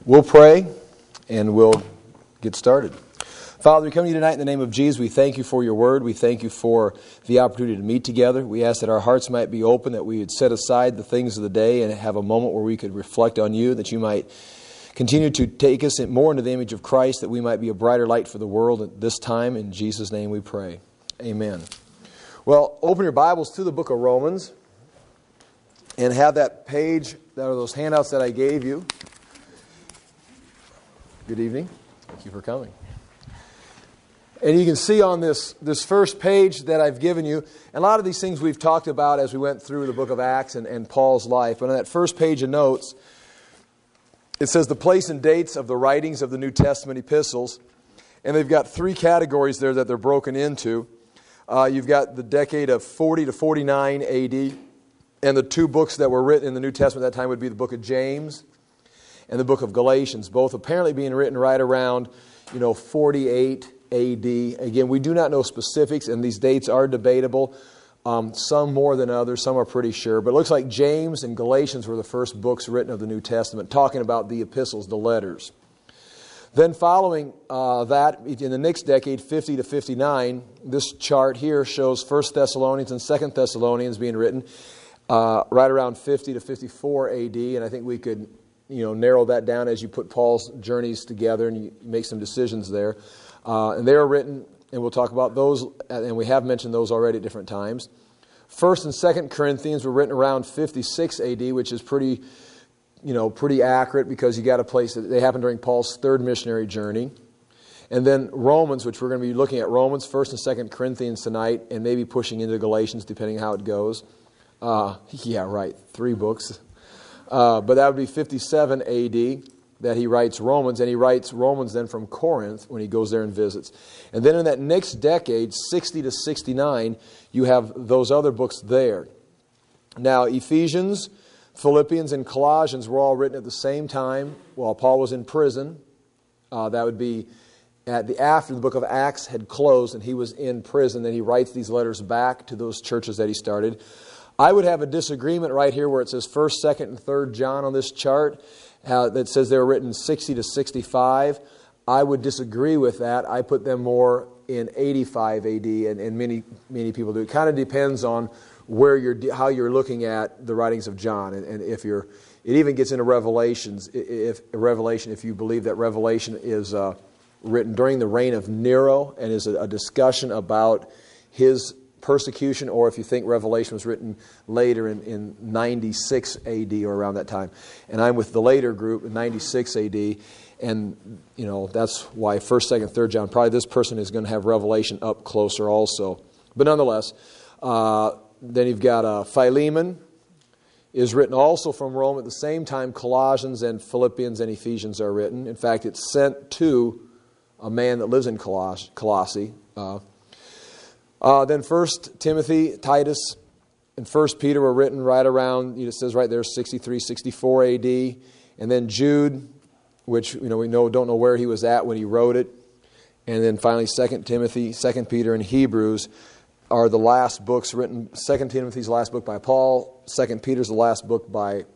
We'll pray and we'll get started. Father, we come to you tonight in the name of Jesus. We thank you for your word. We thank you for the opportunity to meet together. We ask that our hearts might be open, that we would set aside the things of the day and have a moment where we could reflect on you, that you might continue to take us more into the image of Christ, that we might be a brighter light for the world at this time. In Jesus' name we pray. Amen. Well, open your Bibles to the book of Romans and have that page, that are those handouts that I gave you. Good evening. Thank you for coming. And you can see on this first page that I've given you, and a lot of these things we've talked about as we went through the book of Acts and Paul's life. But on that first page of notes, it says the place and dates of the writings of the New Testament epistles. And they've got three categories there that they're broken into. You've got the decade of 40 to 49 AD. And the two books that were written in the New Testament at that time would be the book of James and the book of Galatians, both apparently being written right around, 48 AD. Again, we do not know specifics, and these dates are debatable. Some more than others, some are pretty sure. But it looks like James and Galatians were the first books written of the New Testament, talking about the epistles, the letters. Then following that, in the next decade, 50 to 59, this chart here shows 1 Thessalonians and 2 Thessalonians being written right around 50 to 54 AD. And I think we could narrow that down as you put Paul's journeys together and you make some decisions there. And they are written, and we'll talk about those, and we have mentioned those already at different times. 1st and 2nd Corinthians were written around 56 AD, which is pretty accurate because you got a place that they happened during Paul's third missionary journey. And then Romans, which we're going to be looking at Romans, 1st and 2nd Corinthians tonight, and maybe pushing into Galatians depending how it goes. 3 books. But that would be 57 AD that he writes Romans, and he writes Romans then from Corinth when he goes there and visits. And then in that next decade, 60 to 69, you have those other books there. Now, Ephesians, Philippians, and Colossians were all written at the same time while Paul was in prison. That would be after the book of Acts had closed and he was in prison. Then he writes these letters back to those churches that he started. I would have a disagreement right here where it says 1st, 2nd, and 3rd John on this chart that says they were written 60 to 65. I would disagree with that. I put them more in 85 AD, and many people do. It kind of depends on how you're looking at the writings of John, and if it even gets into Revelations. If you believe that Revelation is written during the reign of Nero and is a discussion about his persecution, or if you think Revelation was written later in 96 AD or around that time. And I'm with the later group in 96 AD, and that's why 1st, 2nd, 3rd John, probably this person is going to have Revelation up closer also. But nonetheless, then you've got Philemon is written also from Rome at the same time Colossians and Philippians and Ephesians are written. In fact, it's sent to a man that lives in Colossae. Then 1 Timothy, Titus, and 1 Peter were written right around, it says right there, 63, 64 AD. And then Jude, which we don't know where he was at when he wrote it. And then finally 2 Timothy, 2 Peter, and Hebrews are the last books written. 2 Timothy's the last book by Paul. 2 Peter's the last book by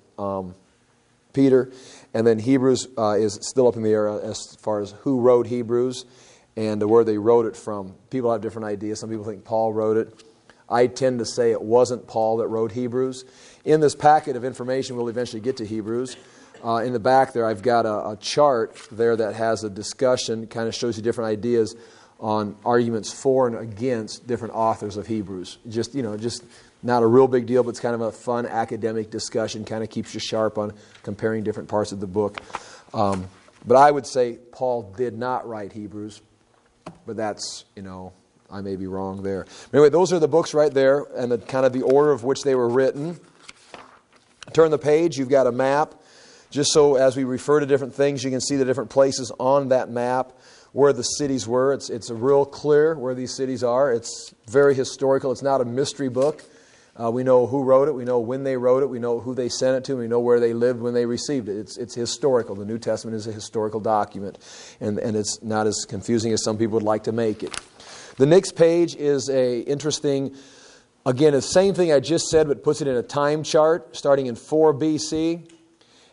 Peter. And then Hebrews is still up in the air as far as who wrote Hebrews and where they wrote it from. People have different ideas. Some people think Paul wrote it. I tend to say it wasn't Paul that wrote Hebrews. In this packet of information, we'll eventually get to Hebrews. In the back there, I've got a chart there that has a discussion, kind of shows you different ideas on arguments for and against different authors of Hebrews. Just not a real big deal, but it's kind of a fun academic discussion, kind of keeps you sharp on comparing different parts of the book. But I would say Paul did not write Hebrews. But that's, I may be wrong there. Anyway, those are the books right there and the kind of the order of which they were written. Turn the page, you've got a map. Just so as we refer to different things, you can see the different places on that map where the cities were. It's real clear where these cities are. It's very historical. It's not a mystery book. We know who wrote it. We know when they wrote it. We know who they sent it to. We know where they lived when they received it. It's historical. The New Testament is a historical document. And it's not as confusing as some people would like to make it. The next page is a interesting, again, the same thing I just said, but puts it in a time chart starting in 4 BC.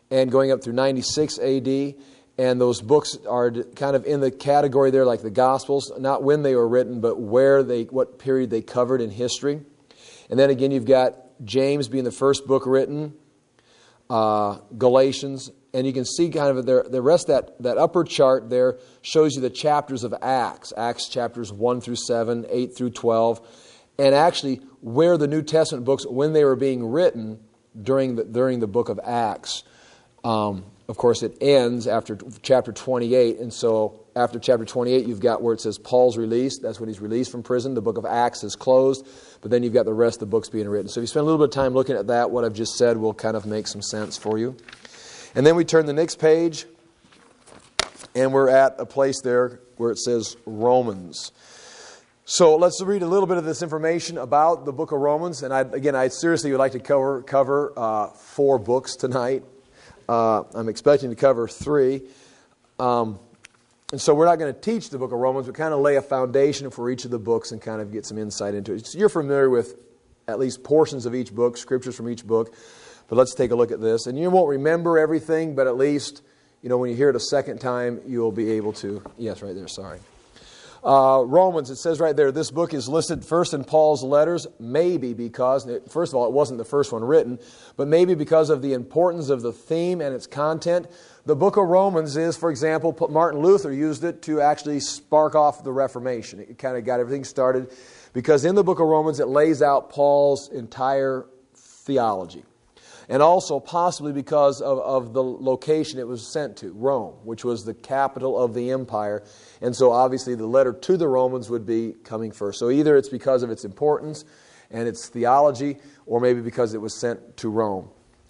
and going up through 96 AD. And those books are kind of in the category there like the Gospels, not when they were written, but what period they covered in history. And then again, you've got James being the first book written, Galatians, and you can see kind of the rest of that upper chart there shows you the chapters of Acts. Acts chapters 1 through 7, 8 through 12, and actually where the New Testament books, when they were being written during the book of Acts. Of course, it ends after chapter 28, and so after chapter 28, you've got where it says Paul's released. That's when he's released from prison. The book of Acts is closed, but then you've got the rest of the books being written. So if you spend a little bit of time looking at that, what I've just said will kind of make some sense for you. And then we turn the next page, and we're at a place there where it says Romans. So let's read a little bit of this information about the book of Romans. And I seriously would like to cover 4 books tonight. I'm expecting to cover 3. And so we're not going to teach the book of Romans, but kind of lay a foundation for each of the books and kind of get some insight into it. So you're familiar with at least portions of each book, scriptures from each book. But let's take a look at this. And you won't remember everything, but at least, when you hear it a second time, you'll be able to. Yes, right there, sorry. Romans, it says right there, this book is listed first in Paul's letters, maybe because, first of all, it wasn't the first one written, but maybe because of the importance of the theme and its content. The book of Romans is, for example, Martin Luther used it to actually spark off the Reformation. It kind of got everything started because in the book of Romans it lays out Paul's entire theology. And also possibly because of the location it was sent to, Rome, which was the capital of the empire. And so obviously the letter to the Romans would be coming first. So either it's because of its importance and its theology, or maybe because it was sent to Rome.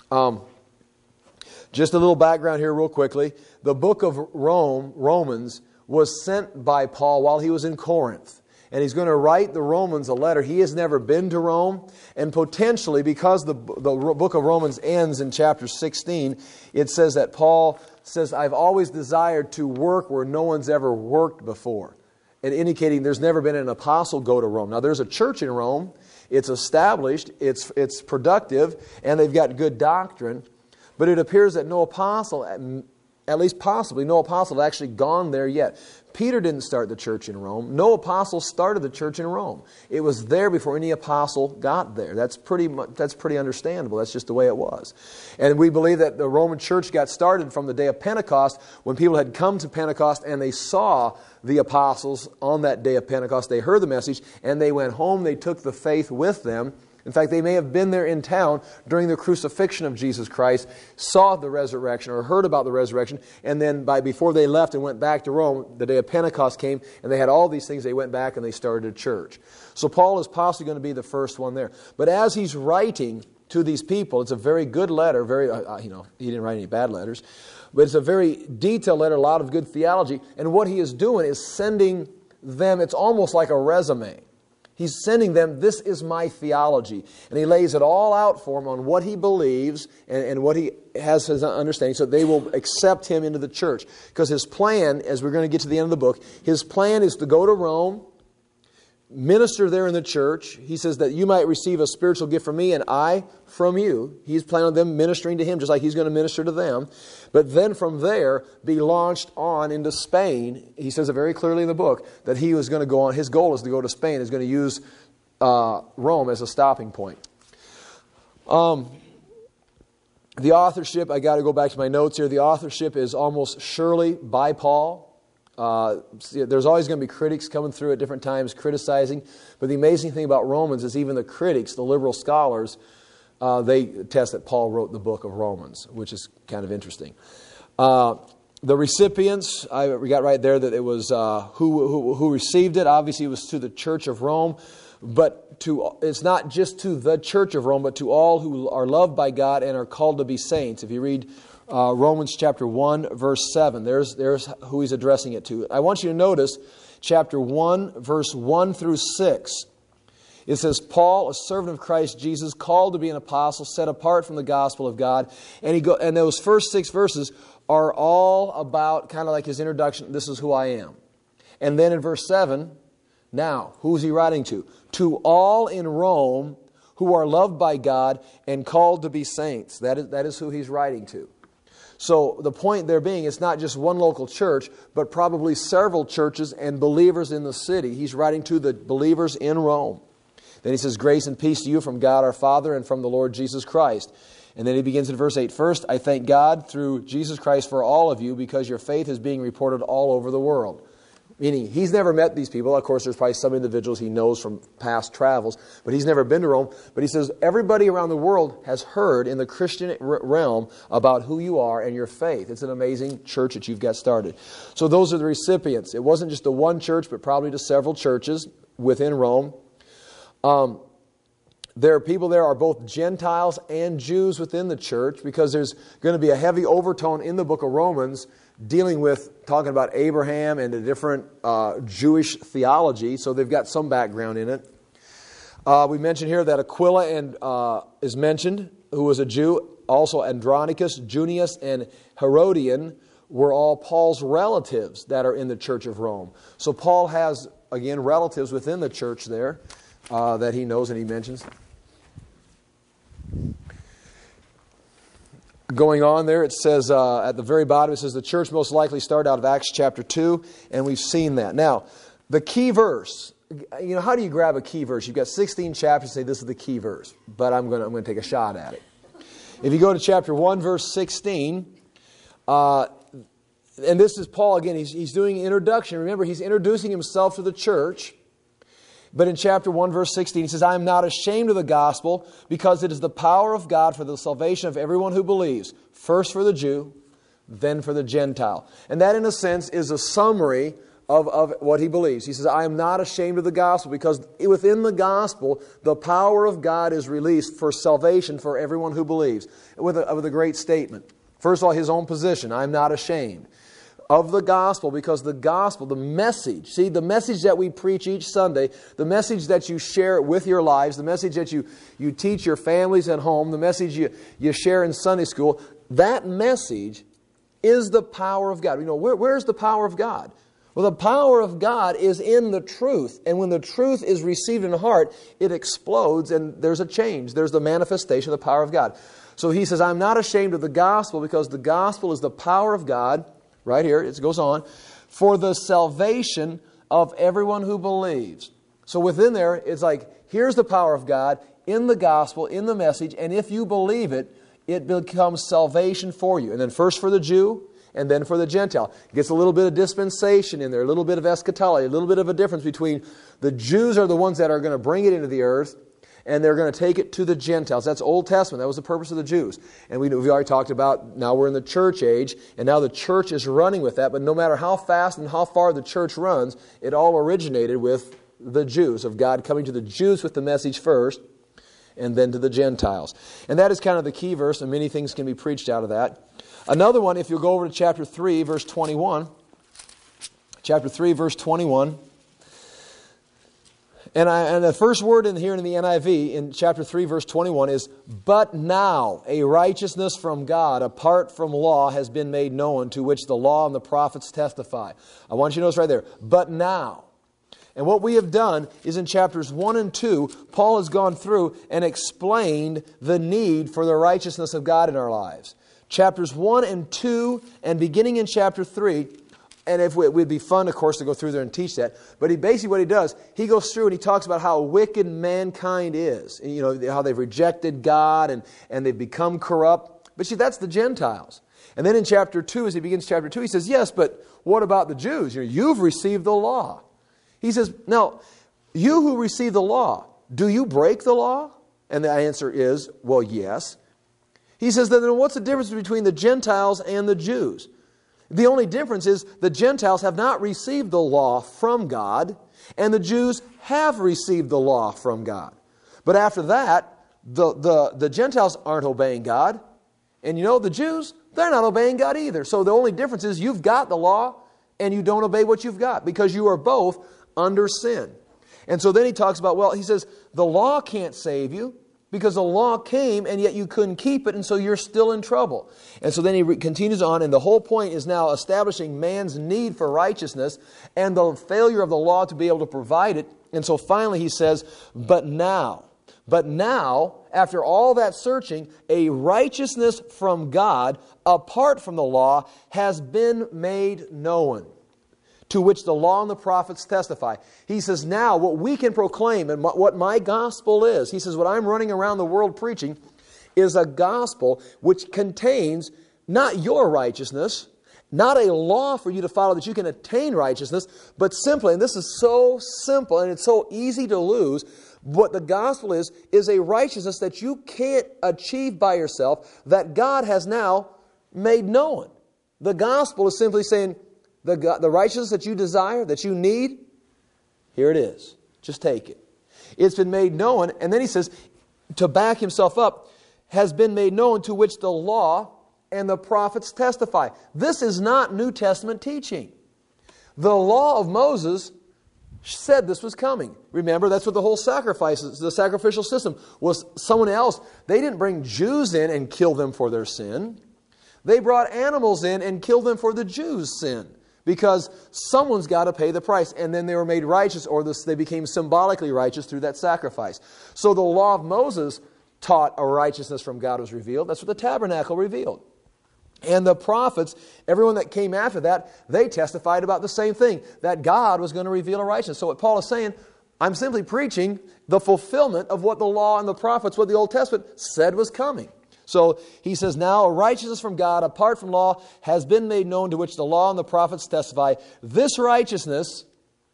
Just a little background here real quickly. The book of Romans, was sent by Paul while he was in Corinth. And he's going to write the Romans a letter. He has never been to Rome. And potentially, because the book of Romans ends in chapter 16, it says that Paul says, I've always desired to work where no one's ever worked before. And indicating there's never been an apostle go to Rome. Now, there's a church in Rome. It's established. It's productive. And they've got good doctrine. But it appears that no apostle, at least possibly, no apostle had actually gone there yet. Peter didn't start the church in Rome. No apostle started the church in Rome. It was there before any apostle got there. That's pretty understandable. That's just the way it was. And we believe that the Roman church got started from the day of Pentecost, when people had come to Pentecost and they saw the apostles on that day of Pentecost. They heard the message and they went home. They took the faith with them. In fact, they may have been there in town during the crucifixion of Jesus Christ, saw the resurrection or heard about the resurrection, and then before they left and went back to Rome, the day of Pentecost came, and they had all these things. They went back and they started a church. So Paul is possibly going to be the first one there. But as he's writing to these people, it's a very good letter. He didn't write any bad letters, but it's a very detailed letter, a lot of good theology. And what he is doing is sending them. It's almost like a resume. He's sending them, this is my theology. And he lays it all out for them on what he believes and what he has his understanding, so they will accept him into the church. Because his plan, as we're going to get to the end of the book, his plan is to go to Rome, minister there in the church. He says that you might receive a spiritual gift from me and I from you. He's planning on them ministering to him just like he's going to minister to them. But then from there be launched on into Spain. He says it very clearly in the book that he was going to go on. His goal is to go to Spain. He's going to use Rome as a stopping point. The authorship, I got to go back to my notes here. The authorship is almost surely by Paul. There's always going to be critics coming through at different times criticizing. But the amazing thing about Romans is even the critics, the liberal scholars, they attest that Paul wrote the book of Romans, which is kind of interesting. The recipients, I got right there that it was who received it. Obviously, it was to the Church of Rome. But it's not just to the Church of Rome, but to all who are loved by God and are called to be saints. If you read Romans chapter 1, verse 7. There's who he's addressing it to. I want you to notice chapter 1, verse 1 through 6. It says, Paul, a servant of Christ Jesus, called to be an apostle, set apart from the gospel of God. And those first 6 verses are all about, kind of like his introduction, this is who I am. And then in verse 7, now, who is he writing to? To all in Rome who are loved by God and called to be saints. That is who he's writing to. So the point there being, it's not just one local church, but probably several churches and believers in the city. He's writing to the believers in Rome. Then he says, grace and peace to you from God our Father and from the Lord Jesus Christ. And then he begins in verse 8. First, I thank God through Jesus Christ for all of you because your faith is being reported all over the world. Meaning, he's never met these people. Of course, there's probably some individuals he knows from past travels, but he's never been to Rome. But he says, everybody around the world has heard in the Christian realm about who you are and your faith. It's an amazing church that you've got started. So those are the recipients. It wasn't just the one church, but probably to several churches within Rome. There are people there are both Gentiles and Jews within the church, because there's going to be a heavy overtone in the book of Romans dealing with talking about Abraham and a different Jewish theology, so they've got some background in it. We mentioned here that Aquila is mentioned, who was a Jew. Also Andronicus, Junius, and Herodian were all Paul's relatives that are in the church of Rome. So Paul has, again, relatives within the church there that he knows and he mentions. Going on there, it says at the very bottom, it says the church most likely started out of Acts chapter 2, and we've seen that. Now, the key verse, how do you grab a key verse? You've got 16 chapters, say this is the key verse, but I'm going to take a shot at it. If you go to chapter 1, verse 16, and this is Paul again, he's doing an introduction. Remember, he's introducing himself to the church. But in chapter 1, verse 16, he says, I am not ashamed of the gospel, because it is the power of God for the salvation of everyone who believes, first for the Jew, then for the Gentile. And that, in a sense, is a summary of what he believes. He says, I am not ashamed of the gospel, because within the gospel, the power of God is released for salvation for everyone who believes. With a great statement. First of all, his own position, I am not ashamed of the gospel, because the gospel, the message, see, the message that we preach each Sunday, the message that you share with your lives, the message that you teach your families at home, the message you share in Sunday school, that message is the power of God. Where's the power of God? Well, the power of God is in the truth. And when the truth is received in the heart, it explodes and there's a change. There's the manifestation of the power of God. So he says, I'm not ashamed of the gospel, because the gospel is the power of God. Right here, it goes on, for the salvation of everyone who believes. So within there, it's like, here's the power of God in the gospel, in the message, and if you believe it, it becomes salvation for you. And then first for the Jew, and then for the Gentile. It gets a little bit of dispensation in there, a little bit of eschatology, a little bit of a difference between the Jews are the ones that are going to bring it into the earth, and they're going to take it to the Gentiles. That's Old Testament. That was the purpose of the Jews. And we've already talked about, now we're in the church age, and now the church is running with that. But no matter how fast and how far the church runs, it all originated with the Jews, of God coming to the Jews with the message first, and then to the Gentiles. And that is kind of the key verse, and many things can be preached out of that. Another one, if you'll go over to chapter 3, verse 21. Chapter 3, verse 21. And the first word in here in the NIV, in chapter 3, verse 21, is, but now a righteousness from God apart from law has been made known, to which the law and the prophets testify. I want you to notice right there, but now. And what we have done is in chapters 1 and 2, Paul has gone through and explained the need for the righteousness of God in our lives. Chapters 1 and 2, and beginning in chapter 3, and it would be fun, of course, to go through there and teach that. But what he does, he goes through and he talks about how wicked mankind is. How they've rejected God and they've become corrupt. But see, that's the Gentiles. And then in chapter 2, as he begins chapter 2, he says, yes, but what about the Jews? You've received the law. He says, now, you who receive the law, do you break the law? And the answer is, well, yes. He says, then what's the difference between the Gentiles and the Jews? The only difference is the Gentiles have not received the law from God, and the Jews have received the law from God. But after that, the Gentiles aren't obeying God. And the Jews, they're not obeying God either. So the only difference is you've got the law, and you don't obey what you've got, because you are both under sin. And so then he talks about, he says, the law can't save you, because the law came and yet you couldn't keep it, and so you're still in trouble. And so then he continues on, and the whole point is now establishing man's need for righteousness and the failure of the law to be able to provide it. And so finally he says, but now. But now, after all that searching, a righteousness from God, apart from the law, has been made known, to which the law and the prophets testify. He says, now what we can proclaim and what my gospel is, he says, what I'm running around the world preaching is a gospel which contains not your righteousness, not a law for you to follow that you can attain righteousness, but simply, and this is so simple and it's so easy to lose, what the gospel is a righteousness that you can't achieve by yourself, that God has now made known. The gospel is simply saying, the righteousness that you desire, that you need, here it is. Just take it. It's been made known, and then he says, to back himself up, has been made known, to which the law and the prophets testify. This is not New Testament teaching. The law of Moses said this was coming. Remember, that's what the whole sacrifices, the sacrificial system was someone else. They didn't bring Jews in and kill them for their sin. They brought animals in and killed them for the Jews' sin. Because someone's got to pay the price. And then they were made righteous, or they became symbolically righteous through that sacrifice. So the law of Moses taught a righteousness from God was revealed. That's what the tabernacle revealed. And the prophets, everyone that came after that, they testified about the same thing, that God was going to reveal a righteousness. So what Paul is saying, I'm simply preaching the fulfillment of what the law and the prophets, what the Old Testament said was coming. So he says, now a righteousness from God, apart from law, has been made known, to which the law and the prophets testify. This righteousness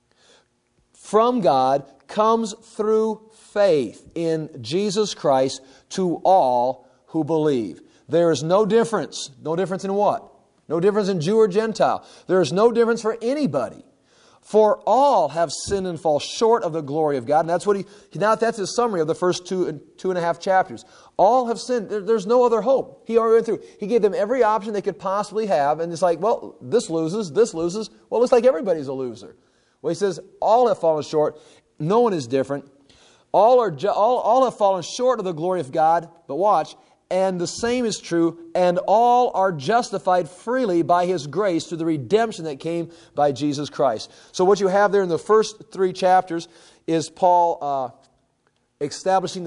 from God comes through faith in Jesus Christ to all who believe. There is no difference. No difference in what? No difference in Jew or Gentile. There is no difference for anybody. For all have sinned and fall short of the glory of God. And that's what that's his summary of the first two and a half chapters. All have sinned. There's no other hope. He already went through. He gave them every option they could possibly have. And it's like, well, this loses, this loses. Well, it looks like everybody's a loser. Well, he says, all have fallen short. No one is different. All have fallen short of the glory of God. But watch. And the same is true, and all are justified freely by His grace through the redemption that came by Jesus Christ. So what you have there in the first 3 chapters is Paul establishing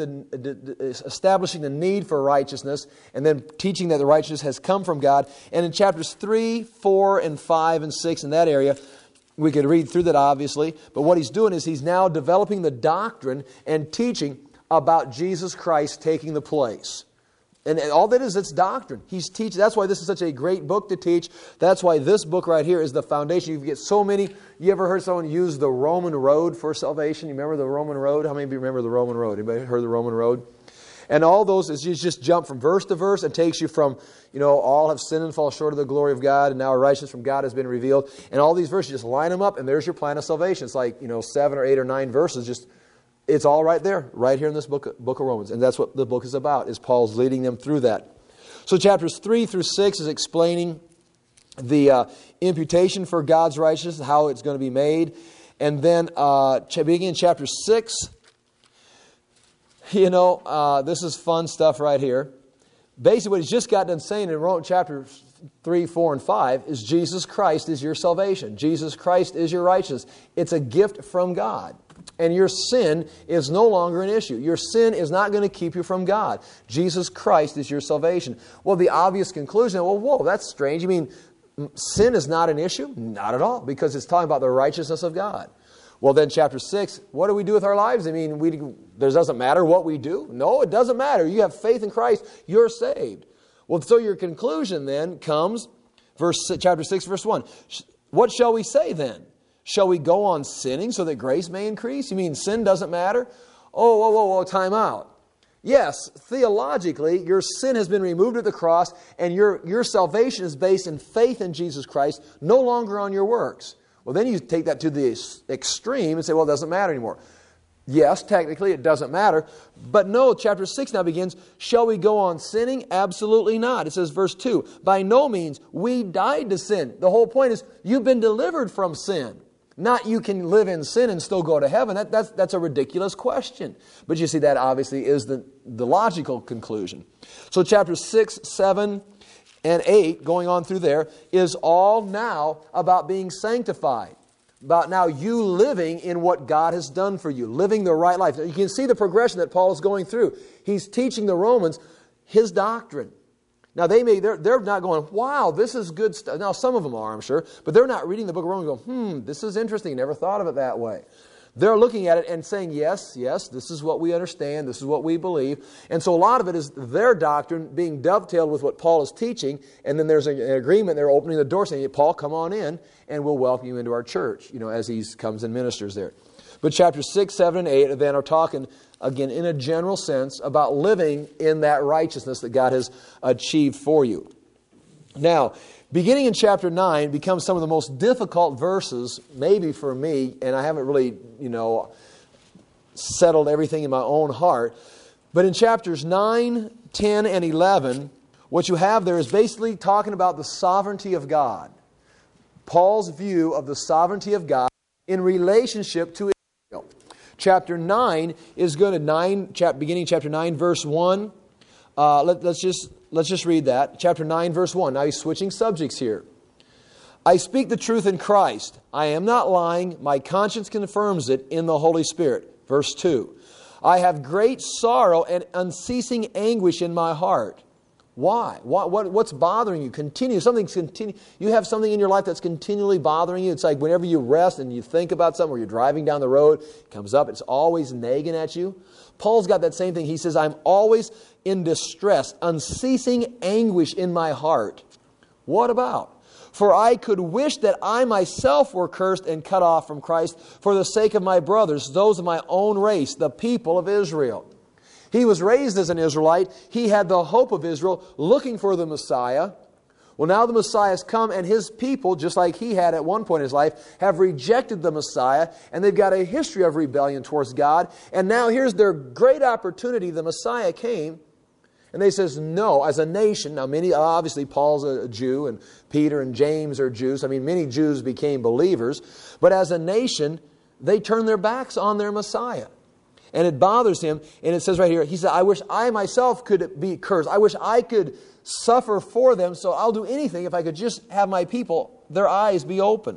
the need for righteousness, and then teaching that the righteousness has come from God. And in chapters 3, 4, and 5, and 6, in that area, we could read through that obviously, but what he's doing is he's now developing the doctrine and teaching about Jesus Christ taking the place. And all that is, it's doctrine. He's teaching. That's why this is such a great book to teach. That's why this book right here is the foundation. You get so many. You ever heard someone use the Roman road for salvation? You remember the Roman road? How many of you remember the Roman road? Anybody heard the Roman road? And all those is you just jump from verse to verse. It takes you from, all have sinned and fall short of the glory of God, and now a righteousness from God has been revealed. And all these verses, just line them up, and there's your plan of salvation. It's like, 7 or 8 or 9 verses, it's all right there, right here in this book of Romans. And that's what the book is about, is Paul's leading them through that. So chapters 3 through 6 is explaining the imputation for God's righteousness, how it's going to be made. And then beginning in chapter 6, this is fun stuff right here. Basically what he's just got done saying in chapter 3, 4, and 5 is Jesus Christ is your salvation. Jesus Christ is your righteousness. It's a gift from God. And your sin is no longer an issue. Your sin is not going to keep you from God. Jesus Christ is your salvation. Well, the obvious conclusion, whoa, that's strange. You mean sin is not an issue? Not at all, because it's talking about the righteousness of God. Well, then chapter 6, what do we do with our lives? I mean, it doesn't matter what we do? No, it doesn't matter. You have faith in Christ, you're saved. Well, so your conclusion then comes, chapter 6, verse 1. What shall we say then? Shall we go on sinning so that grace may increase? You mean sin doesn't matter? Whoa, time out. Yes, theologically, your sin has been removed at the cross, and your salvation is based in faith in Jesus Christ, no longer on your works. Well, then you take that to the extreme and say, well, it doesn't matter anymore. Yes, technically it doesn't matter. But no, chapter 6 now begins, shall we go on sinning? Absolutely not. It says, verse 2, by no means, we died to sin. The whole point is, you've been delivered from sin. Not you can live in sin and still go to heaven. That's a ridiculous question. But you see, that obviously is the logical conclusion. So chapters 6, 7, and 8, going on through there, is all now about being sanctified. about now you living in what God has done for you, living the right life. Now, you can see the progression that Paul is going through. He's teaching the Romans his doctrine. Now, they're not going, wow, this is good stuff. Now, some of them are, I'm sure, but they're not reading the book of Romans going, this is interesting. Never thought of it that way. They're looking at it and saying, yes, this is what we understand. This is what we believe. And so a lot of it is their doctrine being dovetailed with what Paul is teaching. And then there's an agreement. They're opening the door saying, Paul, come on in and we'll welcome you into our church, as he comes and ministers there. But chapters 6, 7, and 8 then are talking, again, in a general sense, about living in that righteousness that God has achieved for you. Now, beginning in chapter 9 becomes some of the most difficult verses, maybe for me, and I haven't really, settled everything in my own heart. But in chapters 9, 10, and 11, what you have there is basically talking about the sovereignty of God. Paul's view of the sovereignty of God in relationship to Israel. Chapter 9 is going to beginning chapter 9, verse 1. Let's just read that. Chapter 9, verse 1. Now he's switching subjects here. I speak the truth in Christ. I am not lying. My conscience confirms it in the Holy Spirit. Verse 2. I have great sorrow and unceasing anguish in my heart. Why? What's bothering you? You have something in your life that's continually bothering you. It's like whenever you rest and you think about something, or you're driving down the road, it comes up, it's always nagging at you. Paul's got that same thing. He says, I'm always in distress, unceasing anguish in my heart. What about? For I could wish that I myself were cursed and cut off from Christ for the sake of my brothers, those of my own race, the people of Israel. He was raised as an Israelite. He had the hope of Israel, looking for the Messiah. Well, now the Messiah has come, and his people, just like he had at one point in his life, have rejected the Messiah, and they've got a history of rebellion towards God. And now here's their great opportunity. The Messiah came, and they says, no, as a nation. Now, obviously, Paul's a Jew, and Peter and James are Jews. I mean, many Jews became believers. But as a nation, they turned their backs on their Messiah. And it bothers him. And it says right here, he said, I wish I myself could be cursed. I wish I could suffer for them. So I'll do anything if I could just have my people, their eyes be open.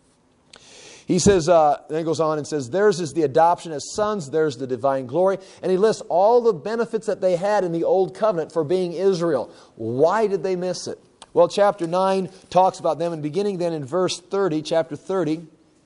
He says, then he goes on and says, theirs is the adoption as sons. Theirs the divine glory. And he lists all the benefits that they had in the old covenant for being Israel. Why did they miss it? Well, chapter 9 talks about them. And beginning then in verse 30, chapter 30,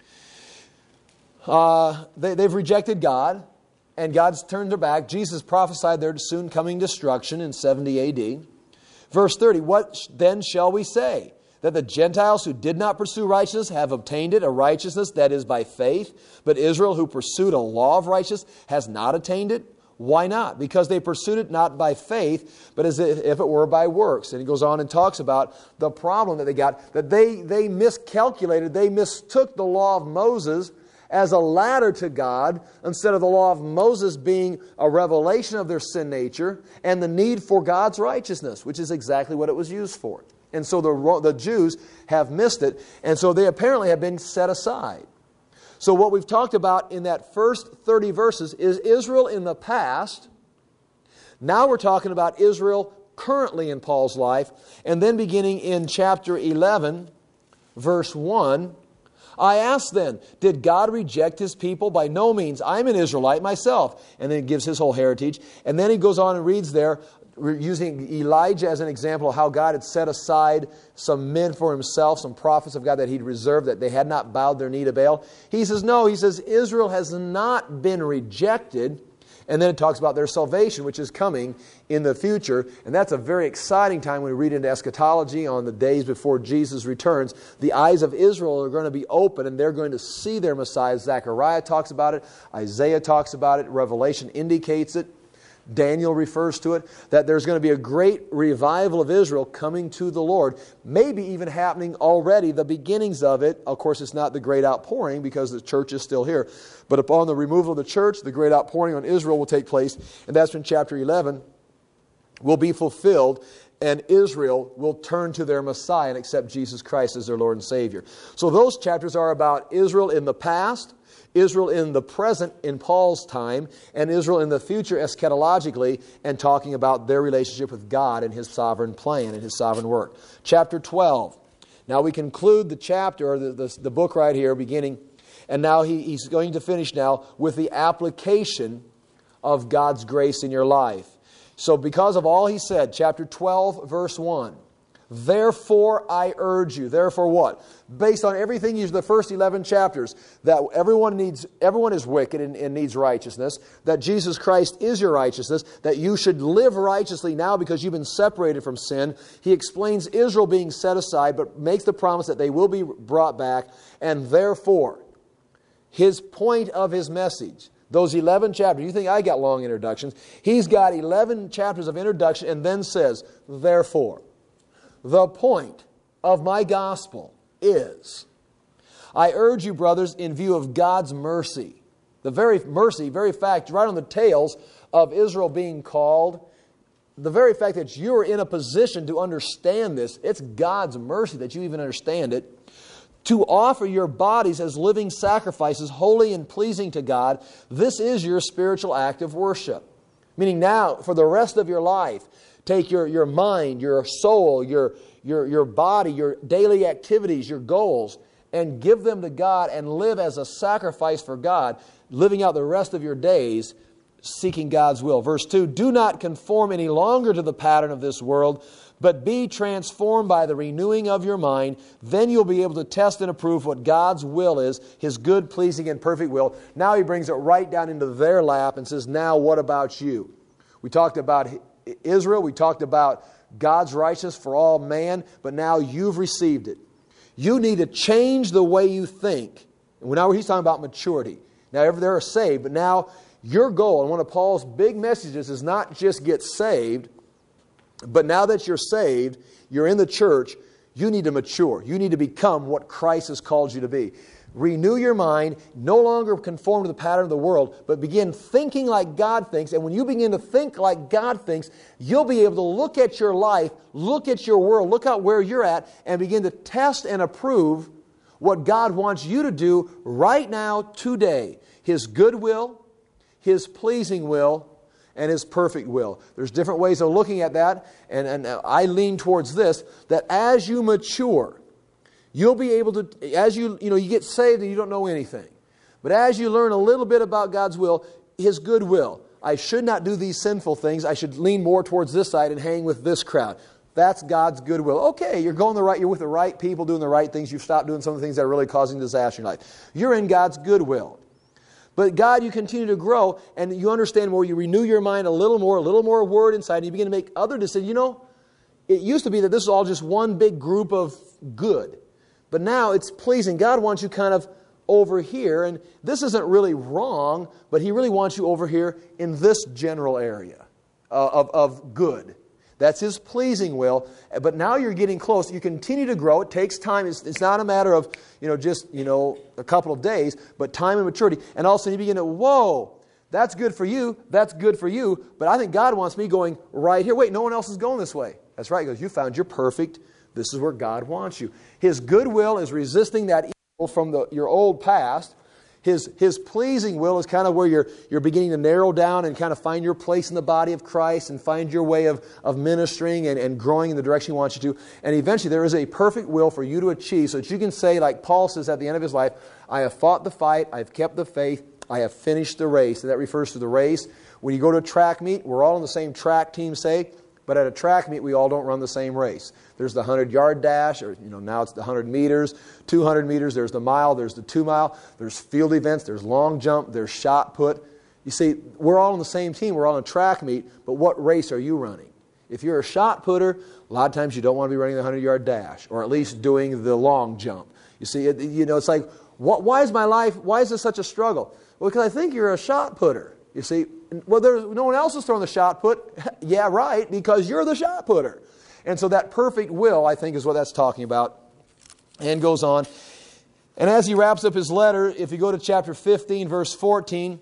they've rejected God. And God's turned their back. Jesus prophesied their soon coming destruction in 70 A.D. Verse 30, what then shall we say? That the Gentiles who did not pursue righteousness have obtained it, a righteousness that is by faith. But Israel who pursued a law of righteousness has not attained it. Why not? Because they pursued it not by faith, but as if it were by works. And he goes on and talks about the problem that they got, that they miscalculated, they mistook the law of Moses as a ladder to God, instead of the law of Moses being a revelation of their sin nature and the need for God's righteousness, which is exactly what it was used for. And so the Jews have missed it, and so they apparently have been set aside. So what we've talked about in that first 30 verses is Israel in the past. Now we're talking about Israel currently in Paul's life, and then beginning in chapter 11, verse 1, I ask then, did God reject His people? By no means. I'm an Israelite myself. And then he gives his whole heritage. And then he goes on and reads there, using Elijah as an example of how God had set aside some men for Himself, some prophets of God that He'd reserved, that they had not bowed their knee to Baal. He says, no, he says, Israel has not been rejected. And then it talks about their salvation, which is coming in the future. And that's a very exciting time when we read into eschatology on the days before Jesus returns. The eyes of Israel are going to be open and they're going to see their Messiah. Zechariah talks about it. Isaiah talks about it. Revelation indicates it. Daniel refers to it, that there's going to be a great revival of Israel coming to the Lord, maybe even happening already, the beginnings of it. Of course, it's not the great outpouring because the church is still here. But upon the removal of the church, the great outpouring on Israel will take place, and that's when chapter 11 will be fulfilled, and Israel will turn to their Messiah and accept Jesus Christ as their Lord and Savior. So those chapters are about Israel in the past, Israel in the present in Paul's time, and Israel in the future eschatologically, and talking about their relationship with God and His sovereign plan and His sovereign work. Chapter 12. Now we conclude the chapter, or the book right here, beginning, and now he's going to finish now with the application of God's grace in your life. So because of all he said, chapter 12, verse 1, therefore I urge you. Therefore what? Based on everything, the first 11 chapters, that everyone is wicked and needs righteousness, that Jesus Christ is your righteousness, that you should live righteously now because you've been separated from sin. He explains Israel being set aside, but makes the promise that they will be brought back. And therefore, his point of his message, those 11 chapters, you think I got long introductions. He's got 11 chapters of introduction and then says, therefore, the point of my gospel is, I urge you, brothers, in view of God's mercy, the very mercy, very fact, right on the tails of Israel being called, the very fact that you are in a position to understand this, it's God's mercy that you even understand it, to offer your bodies as living sacrifices, holy and pleasing to God. This is your spiritual act of worship. Meaning now, for the rest of your life, take your mind, your soul, your body, your daily activities, your goals, and give them to God and live as a sacrifice for God, living out the rest of your days seeking God's will. Verse 2, do not conform any longer to the pattern of this world, but be transformed by the renewing of your mind. Then you'll be able to test and approve what God's will is, His good, pleasing, and perfect will. Now he brings it right down into their lap and says, now what about you? We talked about Israel. We talked about God's righteousness for all man, but now you've received it. You need to change the way you think. And now he's talking about maturity. Now they're saved, but now your goal, and one of Paul's big messages is not just get saved, but now that you're saved, you're in the church, you need to mature. You need to become what Christ has called you to be. Renew your mind, no longer conform to the pattern of the world, but begin thinking like God thinks. And when you begin to think like God thinks, you'll be able to look at your life, look at your world, look out where you're at, and begin to test and approve what God wants you to do right now, today. His good will, His pleasing will, and His perfect will. There's different ways of looking at that, and I lean towards this, that as you mature, you'll be able to, as you get saved and you don't know anything. But as you learn a little bit about God's will, His good will, I should not do these sinful things. I should lean more towards this side and hang with this crowd. That's God's good will. Okay, you're with the right people, doing the right things. You've stopped doing some of the things that are really causing disaster in your life. You're in God's good will. But God, you continue to grow, and you understand more. You renew your mind a little more word inside, and you begin to make other decisions. It used to be that this was all just one big group of good. But now it's pleasing. God wants you kind of over here, and this isn't really wrong, but He really wants you over here in this general area of good. That's His pleasing will. But now you're getting close. You continue to grow. It takes time. It's not a matter of, just a couple of days, but time and maturity. And all of a sudden you begin to, whoa, that's good for you. That's good for you. But I think God wants me going right here. Wait, no one else is going this way. That's right. He goes, you found your perfect. This is where God wants you. His good will is resisting that evil from your old past. His pleasing will is kind of where you're beginning to narrow down and kind of find your place in the body of Christ and find your way of ministering and growing in the direction He wants you to. And eventually there is a perfect will for you to achieve so that you can say, like Paul says at the end of his life, I have fought the fight, I have kept the faith, I have finished the race. And that refers to the race. When you go to a track meet, we're all on the same track team, say, but at a track meet, we all don't run the same race. There's the 100-yard dash, or now it's the 100 meters, 200 meters, there's the mile, there's the 2-mile, there's field events, there's long jump, there's shot put. You see, we're all on the same team, we're all on a track meet, but what race are you running? If you're a shot putter, a lot of times you don't want to be running the 100-yard dash, or at least doing the long jump. You see, it's like, why is this such a struggle? Well, because I think you're a shot putter. You see, well, no one else is throwing the shot put. Yeah, right, because you're the shot putter. And so that perfect will, I think, is what that's talking about. And goes on. And as he wraps up his letter, if you go to chapter 15, verse 14,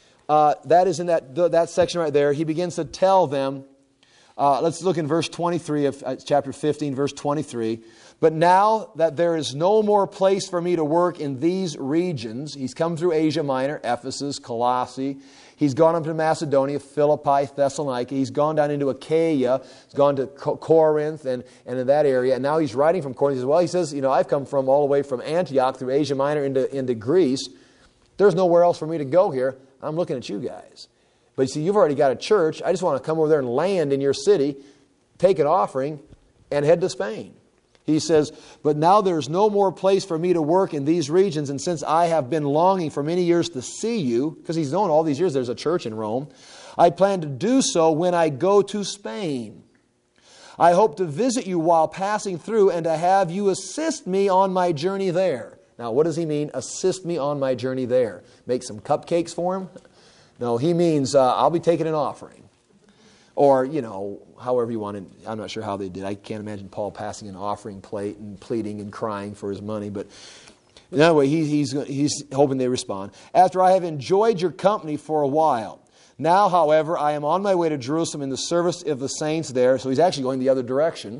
that is in that section right there. He begins to tell them, let's look in verse 23 of chapter 15, verse 23. But now that there is no more place for me to work in these regions, he's come through Asia Minor, Ephesus, Colossae. He's gone up to Macedonia, Philippi, Thessalonica. He's gone down into Achaia. He's gone to Corinth and in that area. And now he's writing from Corinth. He says, I've come from all the way from Antioch through Asia Minor into Greece. There's nowhere else for me to go here. I'm looking at you guys. But you see, you've already got a church. I just want to come over there and land in your city, take an offering, and head to Spain. He says, but now there's no more place for me to work in these regions, and since I have been longing for many years to see you, because he's known all these years there's a church in Rome, I plan to do so when I go to Spain. I hope to visit you while passing through and to have you assist me on my journey there. Now, what does he mean, assist me on my journey there? Make some cupcakes for him? No, he means I'll be taking an offering. Or, however you want it. I'm not sure how they did. I can't imagine Paul passing an offering plate and pleading and crying for his money. But anyway, he's hoping they respond. After I have enjoyed your company for a while. Now, however, I am on my way to Jerusalem in the service of the saints there. So he's actually going the other direction.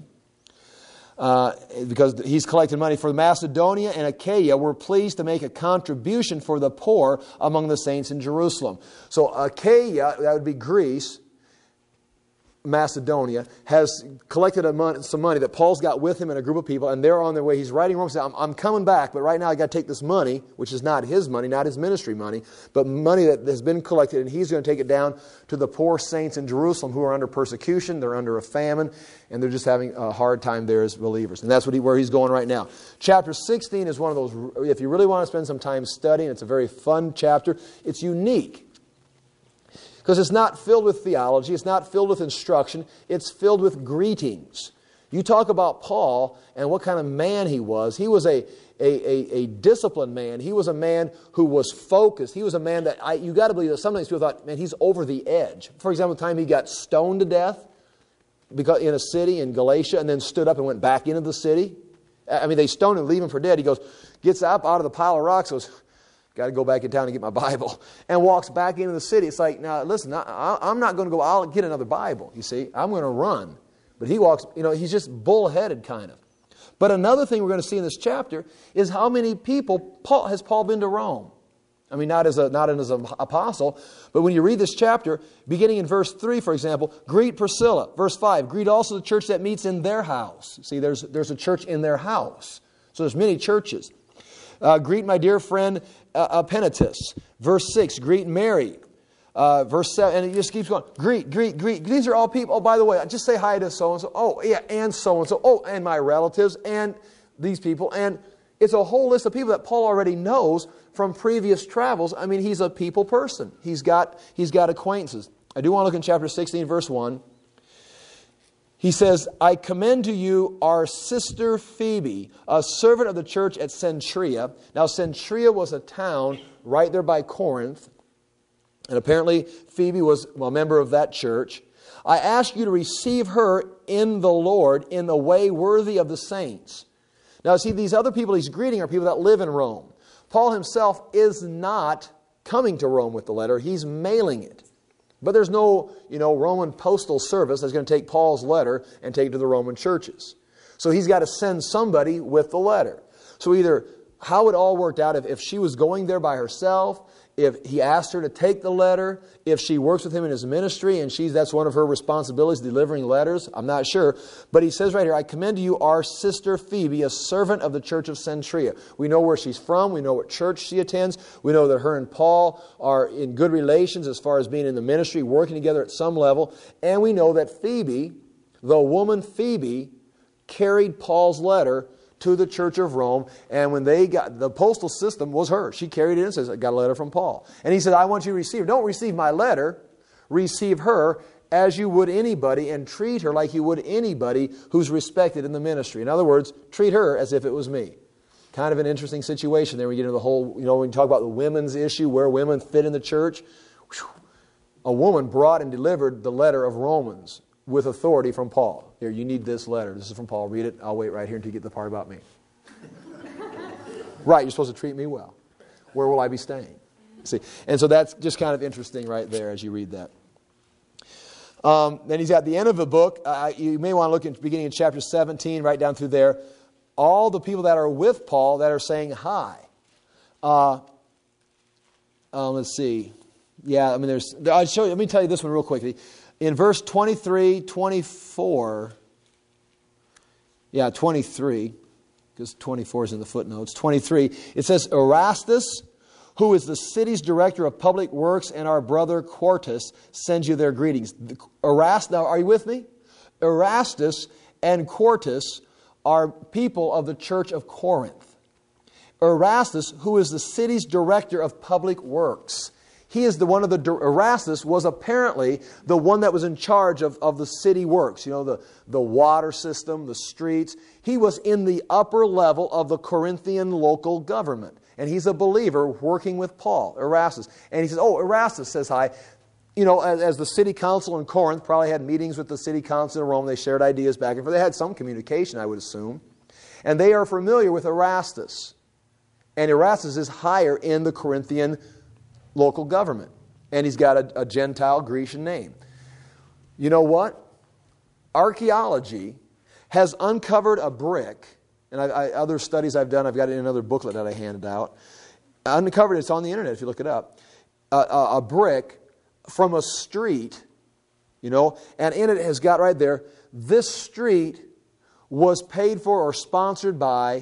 Because he's collecting money for Macedonia and Achaia. We're pleased to make a contribution for the poor among the saints in Jerusalem. So Achaia, that would be Greece, Macedonia, has collected some money that Paul's got with him and a group of people, and they're on their way. He's writing Rome, saying, I'm coming back, but right now I got to take this money, which is not his money, not his ministry money, but money that has been collected, and he's going to take it down to the poor saints in Jerusalem who are under persecution, they're under a famine, and they're just having a hard time there as believers. And that's where he's going right now. Chapter 16 is one of those, if you really want to spend some time studying, it's a very fun chapter. It's unique. Because it's not filled with theology, it's not filled with instruction, it's filled with greetings. You talk about Paul and what kind of man he was. He was a disciplined man. He was a man who was focused. He was a man that, you got to believe that sometimes people thought, man, he's over the edge. For example, the time he got stoned to death in a city in Galatia and then stood up and went back into the city. I mean, they stoned him, leave him for dead. He gets up out of the pile of rocks, goes, got to go back in town and get my Bible, and walks back into the city. It's like, now listen, I'm not going to go, I'll get another Bible, you see. I'm going to run. But he walks, he's just bullheaded kind of. But another thing we're going to see in this chapter is how many people has Paul been to Rome. I mean, not as an apostle, but when you read this chapter, beginning in verse 3, for example, greet Priscilla. Verse 5, greet also the church that meets in their house. See, there's a church in their house. So there's many churches. Greet my dear friend Epenetus. Verse 6, greet Mary. Verse 7, and it just keeps going. Greet. These are all people. Oh, by the way, just say hi to so-and-so. Oh, yeah, and so-and-so. Oh, and my relatives, and these people. And it's a whole list of people that Paul already knows from previous travels. I mean, he's a people person. He's got acquaintances. I do want to look in chapter 16, verse 1. He says, I commend to you our sister Phoebe, a servant of the church at Cenchrea. Now, Cenchrea was a town right there by Corinth. And apparently, Phoebe was a member of that church. I ask you to receive her in the Lord in a way worthy of the saints. Now, see, these other people he's greeting are people that live in Rome. Paul himself is not coming to Rome with the letter. He's mailing it. But there's no, Roman postal service that's going to take Paul's letter and take it to the Roman churches. So he's got to send somebody with the letter. So either how it all worked out, if she was going there by herself, if he asked her to take the letter, if she works with him in his ministry and that's one of her responsibilities, delivering letters, I'm not sure. But he says right here, I commend to you our sister Phoebe, a servant of the church of Cenchrea. We know where she's from. We know what church she attends. We know that her and Paul are in good relations as far as being in the ministry, working together at some level. And we know that Phoebe, the woman Phoebe, carried Paul's letter to the church of Rome, and when they got, the postal system was her. She carried it in and says, I got a letter from Paul. And he said, I want you to receive her. Don't receive my letter. Receive her as you would anybody, and treat her like you would anybody who's respected in the ministry. In other words, treat her as if it was me. Kind of an interesting situation there. We get into the whole, when you talk about the women's issue, where women fit in the church. A woman brought and delivered the letter of Romans with authority from Paul. Here, you need this letter. This is from Paul. Read it. I'll wait right here until you get the part about me. Right, you're supposed to treat me well. Where will I be staying? See, and so that's just kind of interesting right there as you read that. Then he's at the end of the book. You may want to look at the beginning of chapter 17, right down through there. all the people that are with Paul that are saying hi. Let's see. Yeah, I mean, I'll show you. Let me tell you this one real quickly. In verse 23, 24, 23, because 24 is in the footnotes. 23, it says, Erastus, who is the city's director of public works, and our brother Quartus sends you their greetings. Now, are you with me? Erastus and Quartus are people of the church of Corinth. Erastus, who is the city's director of public works. He is Erastus was apparently the one that was in charge of the city works. You know, the water system, the streets. He was in the upper level of the Corinthian local government. And he's a believer working with Paul, Erastus. And he says, Erastus says hi. You know, as the city council in Corinth probably had meetings with the city council in Rome, they shared ideas back and forth. They had some communication, I would assume. And they are familiar with Erastus. And Erastus is higher in the Corinthian local government. And he's got a Gentile Grecian name. You know what? Archaeology has uncovered a brick, and other studies I've done, I've got it in another booklet that I handed out. Uncovered, it's on the internet if you look it up, a brick from a street, you know, and in it has got right there, this street was paid for or sponsored by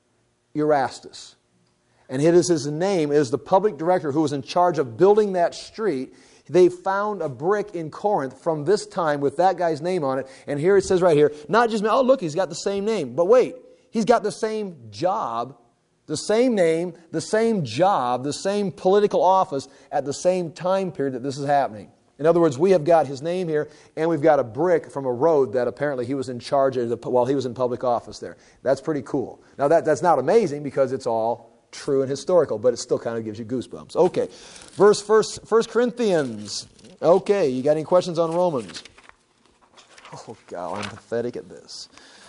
Erastus. And it is his name, is the public director who was in charge of building that street. They found a brick in Corinth from this time with that guy's name on it. And here it says right here, not just, oh look, he's got the same name. But wait, he's got the same job, the same name, the same job, the same political office at the same time period that this is happening. In other words, we have got his name here, and we've got a brick from a road that apparently he was in charge of while he was in public office there. That's pretty cool. Now that's not amazing because it's all true and historical, but it still kind of gives you goosebumps. Okay, verse 1 Corinthians. Okay, you got any questions on Romans? Oh, God, I'm pathetic at this.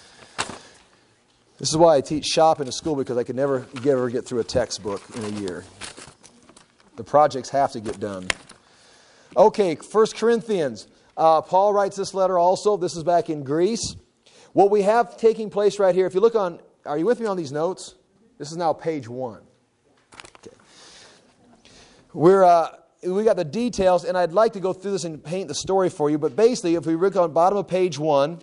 This is why I teach shop in a school, because I could never ever get through a textbook in a year. The projects have to get done. Okay, 1 Corinthians. Paul writes this letter also. This is back in Greece. What we have taking place right here, if you look on, are you with me on these notes? This is now page 1. Okay. We got the details, and I'd like to go through this and paint the story for you. But basically, if we look on the bottom of page 1,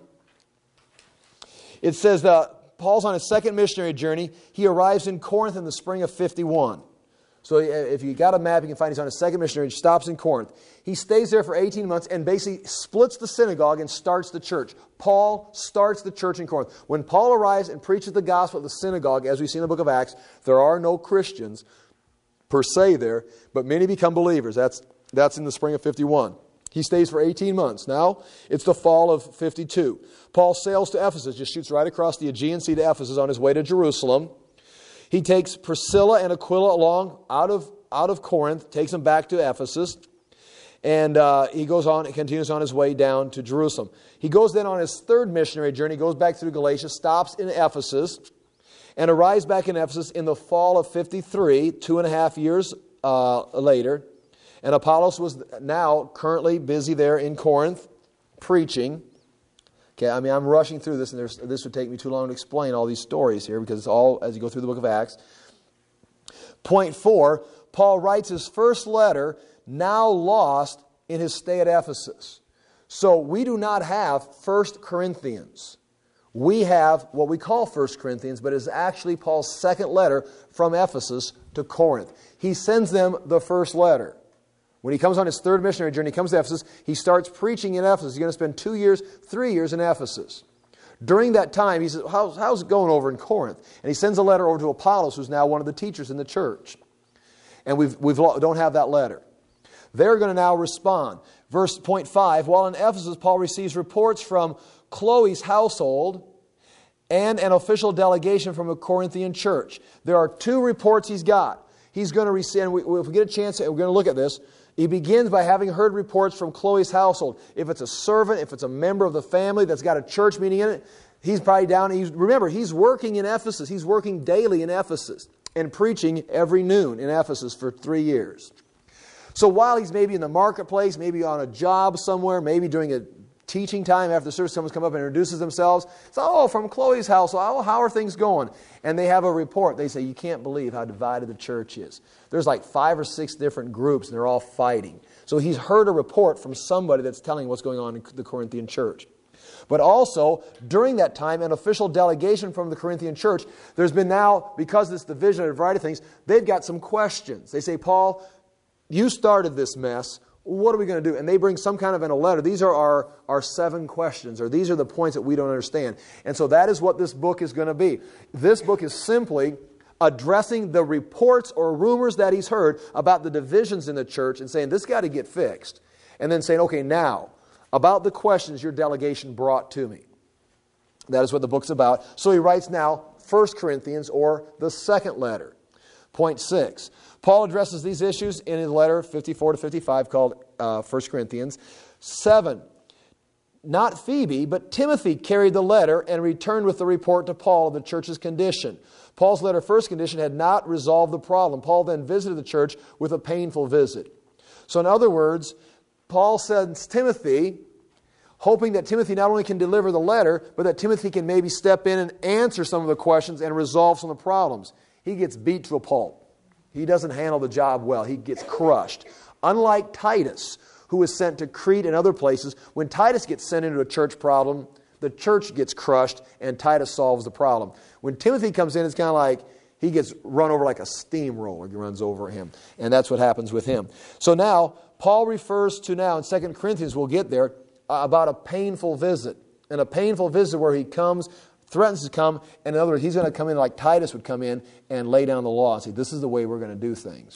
it says that Paul's on his second missionary journey. He arrives in Corinth in the spring of 51. So if you got a map, you can find he's on his second missionary. He stops in Corinth. He stays there for 18 months and basically splits the synagogue and starts the church. Paul starts the church in Corinth. When Paul arrives and preaches the gospel at the synagogue, as we see in the book of Acts, there are no Christians per se there, but many become believers. That's in the spring of 51. He stays for 18 months. Now, it's the fall of 52. Paul sails to Ephesus, just shoots right across the Aegean Sea to Ephesus on his way to Jerusalem. He takes Priscilla and Aquila along out of Corinth, takes them back to Ephesus, and he goes on and continues on his way down to Jerusalem. He goes then on his third missionary journey, goes back through Galatia, stops in Ephesus, and arrives back in Ephesus in the fall of 53, 2.5 years later. And Apollos was now currently busy there in Corinth, preaching. Okay, I mean, I'm rushing through this, and this would take me too long to explain all these stories here, because it's all as you go through the book of Acts. Point 4, Paul writes his first letter, now lost in his stay at Ephesus. So we do not have 1 Corinthians. We have what we call 1 Corinthians, but it's actually Paul's second letter from Ephesus to Corinth. He sends them the first letter. When he comes on his third missionary journey, he comes to Ephesus, he starts preaching in Ephesus. He's going to spend 2 years, 3 years in Ephesus. During that time, he says, how's it going over in Corinth? And he sends a letter over to Apollos, who's now one of the teachers in the church. And we don't have that letter. They're going to now respond. Point 5, while in Ephesus, Paul receives reports from Chloe's household and an official delegation from a Corinthian church. There are 2 reports he's got. He's going to receive, and if we get a chance, we're going to look at this. He begins by having heard reports from Chloe's household. If it's a servant, if it's a member of the family that's got a church meeting in it, he's probably down. Remember, he's working in Ephesus. He's working daily in Ephesus and preaching every noon in Ephesus for 3 years. So while he's maybe in the marketplace, maybe on a job somewhere, maybe doing a teaching time after the service, someone comes up and introduces themselves. It's, oh, from Chloe's house. Oh, how are things going? And they have a report. They say, you can't believe how divided the church is. There's like 5 or 6 different groups, and they're all fighting. So he's heard a report from somebody that's telling what's going on in the Corinthian church. But also, during that time, an official delegation from the Corinthian church, there's been now, because of this division and a variety of things, they've got some questions. They say, Paul, you started this mess. What are we going to do? And they bring some kind of in a letter. These are our 7 questions, or these are the points that we don't understand. And so that is what this book is going to be. This book is simply addressing the reports or rumors that he's heard about the divisions in the church and saying, this got to get fixed. And then saying, okay, now, about the questions your delegation brought to me. That is what the book's about. So he writes now 1 Corinthians, or the second letter. Point 6. Paul addresses these issues in his letter 54 to 55 called 1 Corinthians. 7. Not Phoebe, but Timothy carried the letter and returned with the report to Paul of the church's condition. Paul's letter, first condition, had not resolved the problem. Paul then visited the church with a painful visit. So in other words, Paul sends Timothy, hoping that Timothy not only can deliver the letter, but that Timothy can maybe step in and answer some of the questions and resolve some of the problems. He gets beat to a pulp. He doesn't handle the job well. He gets crushed. Unlike Titus, who was sent to Crete and other places, when Titus gets sent into a church problem, the church gets crushed and Titus solves the problem. When Timothy comes in, it's kind of like he gets run over like a steamroller. He runs over him. And that's what happens with him. So now, Paul refers to now, in 2 Corinthians, we'll get there, about a painful visit. And a painful visit where he comes, threatens to come, and in other words, he's going to come in like Titus would come in and lay down the law and say, this is the way we're going to do things.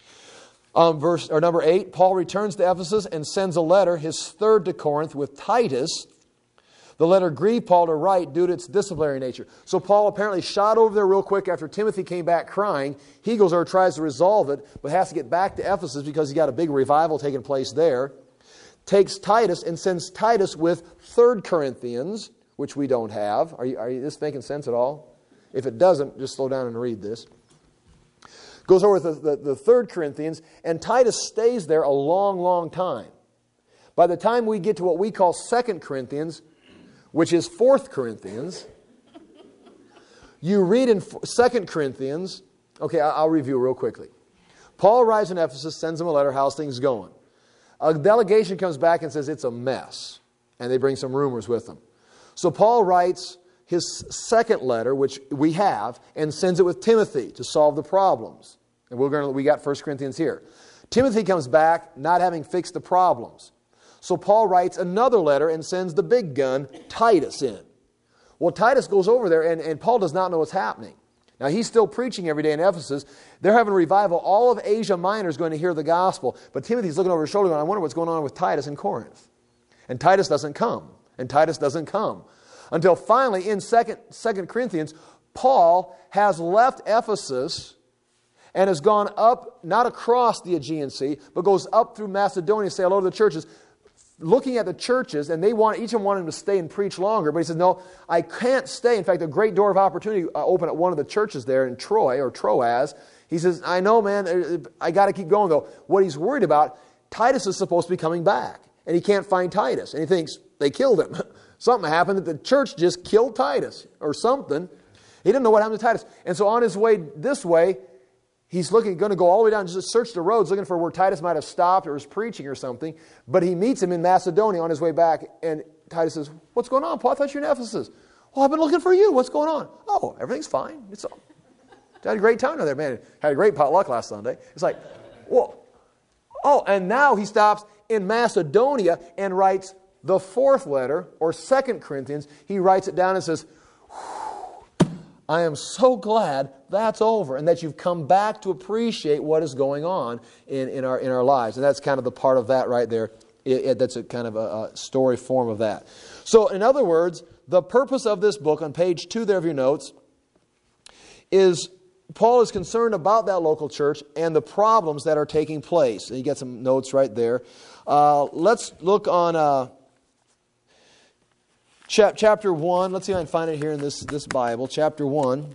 Number 8, Paul returns to Ephesus and sends a letter, his third to Corinth, with Titus. The letter grieved Paul to write due to its disciplinary nature. So Paul apparently shot over there real quick after Timothy came back crying. He goes over, tries to resolve it, but has to get back to Ephesus because he's got a big revival taking place there. Takes Titus and sends Titus with 3 Corinthians, which we don't have. Are you this making sense at all? If it doesn't, just slow down and read this. Goes over with the 3 Corinthians, and Titus stays there a long, long time. By the time we get to what we call 2 Corinthians, which is 4 Corinthians, you read in 2 Corinthians, okay, I'll review real quickly. Paul arrives in Ephesus, sends them a letter, how's things going? A delegation comes back and says it's a mess, and they bring some rumors with them. So Paul writes his second letter, which we have, and sends it with Timothy to solve the problems. And we got 1 Corinthians here. Timothy comes back not having fixed the problems. So Paul writes another letter and sends the big gun, Titus, in. Well, Titus goes over there, and Paul does not know what's happening. Now, he's still preaching every day in Ephesus. They're having a revival. All of Asia Minor is going to hear the gospel. But Timothy's looking over his shoulder going, I wonder what's going on with Titus in Corinth. And Titus doesn't come. And Titus doesn't come. Until finally, in 2 Corinthians, Paul has left Ephesus and has gone up, not across the Aegean Sea, but goes up through Macedonia to say hello to the churches, looking at the churches, and each of them want him to stay and preach longer. But he says, no, I can't stay. In fact, a great door of opportunity opened at one of the churches there in Troy, or Troas. He says, I know, man, I got to keep going, though. What he's worried about, Titus is supposed to be coming back, and he can't find Titus. And he thinks, they killed him. Something happened that the church just killed Titus, or something. He didn't know what happened to Titus. And so on his way this way, he's going to go all the way down, just search the roads, looking for where Titus might have stopped or was preaching or something. But he meets him in Macedonia on his way back, and Titus says, what's going on, Paul? I thought you were in Ephesus. Well, I've been looking for you. What's going on? Oh, everything's fine. I had a great time over there, man. Had a great potluck last Sunday. It's like, well, oh, and now he stops in Macedonia and writes the 4th letter, or 2 Corinthians. He writes it down and says, I am so glad that's over and that you've come back to appreciate what is going on in our lives. And that's kind of the part of that right there. That's a kind of a story form of that. So in other words, the purpose of this book on page 2 there of your notes is Paul is concerned about that local church and the problems that are taking place. And you get some notes right there. Let's look on chapter 1. Let's see if I can find it here in this Bible. Chapter 1.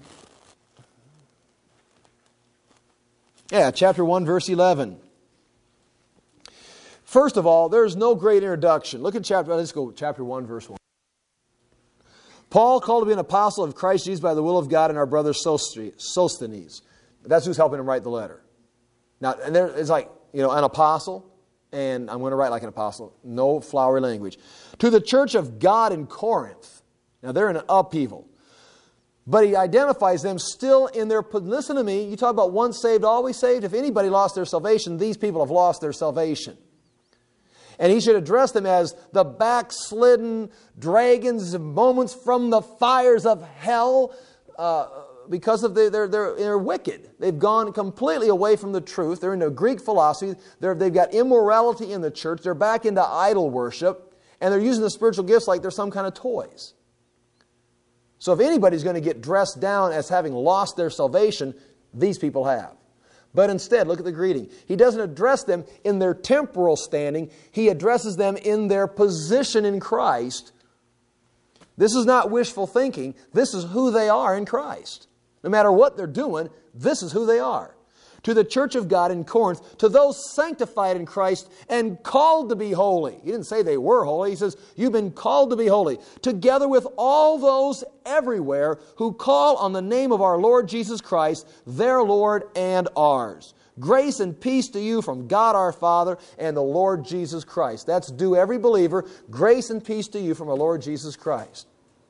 Yeah, chapter 1, verse 11. First of all, there's no great introduction. Look at let's go chapter 1, verse 1. Paul, called to be an apostle of Christ Jesus by the will of God, and our brother Sosthenes. That's who's helping him write the letter. Now, and there, it's like, an apostle, and I'm going to write like an apostle. No flowery language. To the church of God in Corinth. Now, they're in an upheaval. But he identifies them still in their... Listen to me, you talk about once saved, always saved. If anybody lost their salvation, these people have lost their salvation. And he should address them as the backslidden dragons, moments from the fires of hell, because of they're wicked. They've gone completely away from the truth. They're into Greek philosophy. They've got immorality in the church. They're back into idol worship. And they're using the spiritual gifts like they're some kind of toys. So if anybody's going to get dressed down as having lost their salvation, these people have. But instead, look at the greeting. He doesn't address them in their temporal standing. He addresses them in their position in Christ. This is not wishful thinking. This is who they are in Christ. No matter what they're doing, this is who they are. To the church of God in Corinth, to those sanctified in Christ and called to be holy. He didn't say they were holy. He says, you've been called to be holy. Together with all those everywhere who call on the name of our Lord Jesus Christ, their Lord and ours. Grace and peace to you from God our Father and the Lord Jesus Christ. That's due every believer. Grace and peace to you from our Lord Jesus Christ.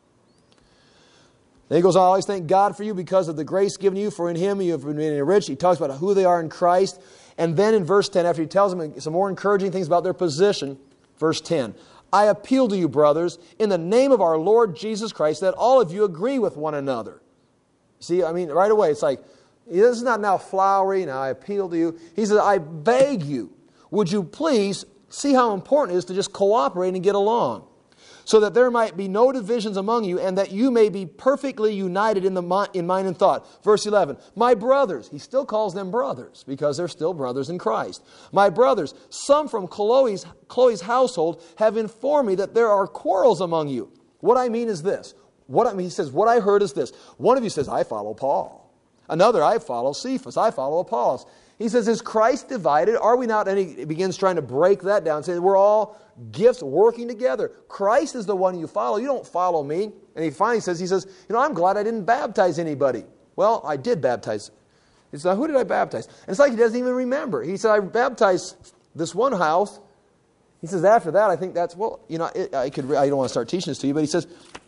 Then he goes on, I always thank God for you because of the grace given you, for in Him you have been made rich. He talks about who they are in Christ. And then in verse 10, after he tells them some more encouraging things about their position, verse 10, I appeal to you, brothers, in the name of our Lord Jesus Christ, that all of you agree with one another. See, right away, it's like, this is not now flowery, now I appeal to you. He says, I beg you, would you please see how important it is to just cooperate and get along, so that there might be no divisions among you, and that you may be perfectly united in mind and thought. Verse 11, my brothers, he still calls them brothers, because they're still brothers in Christ. My brothers, some from Chloe's household have informed me that there are quarrels among you. What I mean is this. He says, what I heard is this. One of you says, I follow Paul. Another, I follow Cephas. I follow Apollos. He says, is Christ divided? Are we not? And he begins trying to break that down, saying we're all gifts working together. Christ is the one you follow. You don't follow me. And he finally says, I'm glad I didn't baptize anybody. Well, I did baptize. He said, who did I baptize? And it's like he doesn't even remember. He said, I baptized this one house. He says, after that, I think that's, I don't want to start teaching this to you, but he says,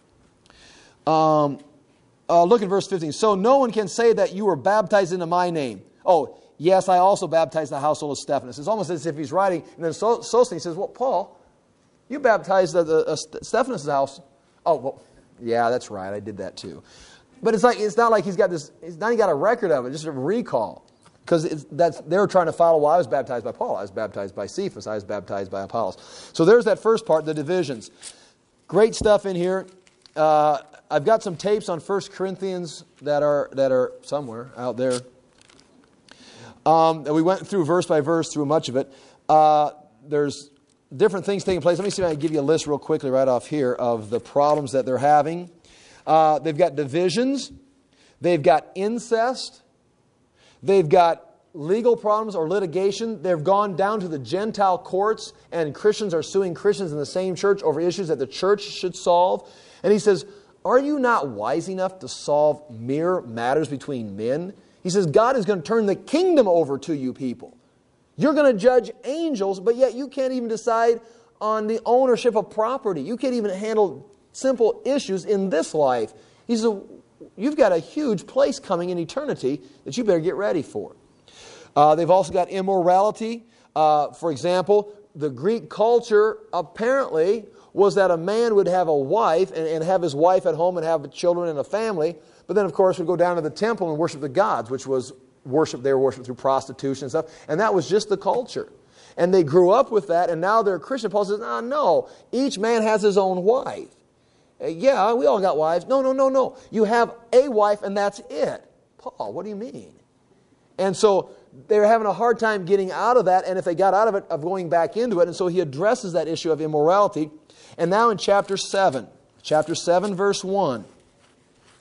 look at verse 15. So no one can say that you were baptized into my name. Oh, yes, I also baptized the household of Stephanas. It's almost as if he's writing, and then Sosthenes says, well, Paul, you baptized Stephanas' house. Oh, well, yeah, that's right, I did that too. But it's not like he's got a record of it, just a recall. Because they're trying to follow, well, I was baptized by Paul, I was baptized by Cephas, I was baptized by Apollos. So there's that first part, the divisions. Great stuff in here. I've got some tapes on 1 Corinthians that are somewhere out there. We went through verse by verse through much of it. There's different things taking place. Let me see if I can give you a list real quickly right off here of the problems that they're having. They've got divisions. They've got incest. They've got legal problems or litigation. They've gone down to the Gentile courts, and Christians are suing Christians in the same church over issues that the church should solve. And he says, are you not wise enough to solve mere matters between men? He says, God is going to turn the kingdom over to you people. You're going to judge angels, but yet you can't even decide on the ownership of property. You can't even handle simple issues in this life. He says, you've got a huge place coming in eternity that you better get ready for. They've also got immorality. For example, the Greek culture apparently was that a man would have a wife and have his wife at home and have children and a family, but then, of course, would go down to the temple and worship the gods, which was worship. They were worshipped through prostitution and stuff, and that was just the culture. And they grew up with that, and now they're Christian. Paul says, no, each man has his own wife. Yeah, we all got wives. No. You have a wife, and that's it. Paul, what do you mean? And so they're having a hard time getting out of that, and if they got out of it, of going back into it. And so he addresses that issue of immorality. And now in chapter 7, verse 1,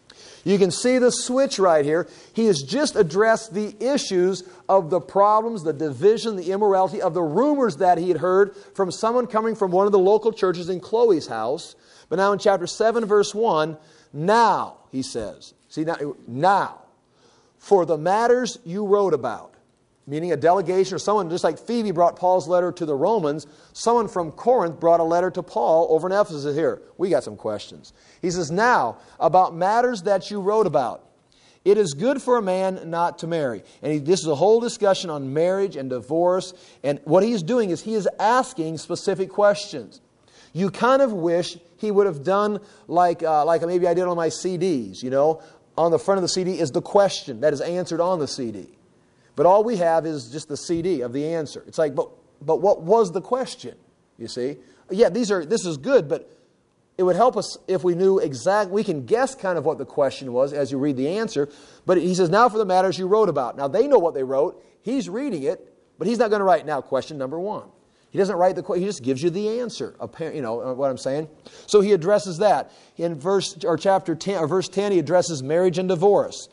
You can see the switch right here. He has just addressed the issues of the problems, the division, the immorality, of the rumors that he had heard from someone coming from one of the local churches in Chloe's house. But now in chapter 7, verse 1, now, he says, see, now, for the matters you wrote about, meaning a delegation or someone, just like Phoebe brought Paul's letter to the Romans, someone from Corinth brought a letter to Paul over in Ephesus. Here, we got some questions. He says, now, about matters that you wrote about. It is good for a man not to marry. And this is a whole discussion on marriage and divorce. And what he's doing is he is asking specific questions. You kind of wish he would have done like maybe I did on my CDs, you know. On the front of the CD is the question that is answered on the CD. But all we have is just the CD of the answer. It's like, but what was the question? You see? Yeah, this is good, but it would help us if we knew exactly. We can guess kind of what the question was as you read the answer. But he says, now for the matters you wrote about. Now they know what they wrote. He's reading it, but he's not going to write now question number 1. He doesn't write the question. He just gives you the answer. You know what I'm saying? So he addresses that in chapter 10 or verse 10. He addresses marriage and divorce.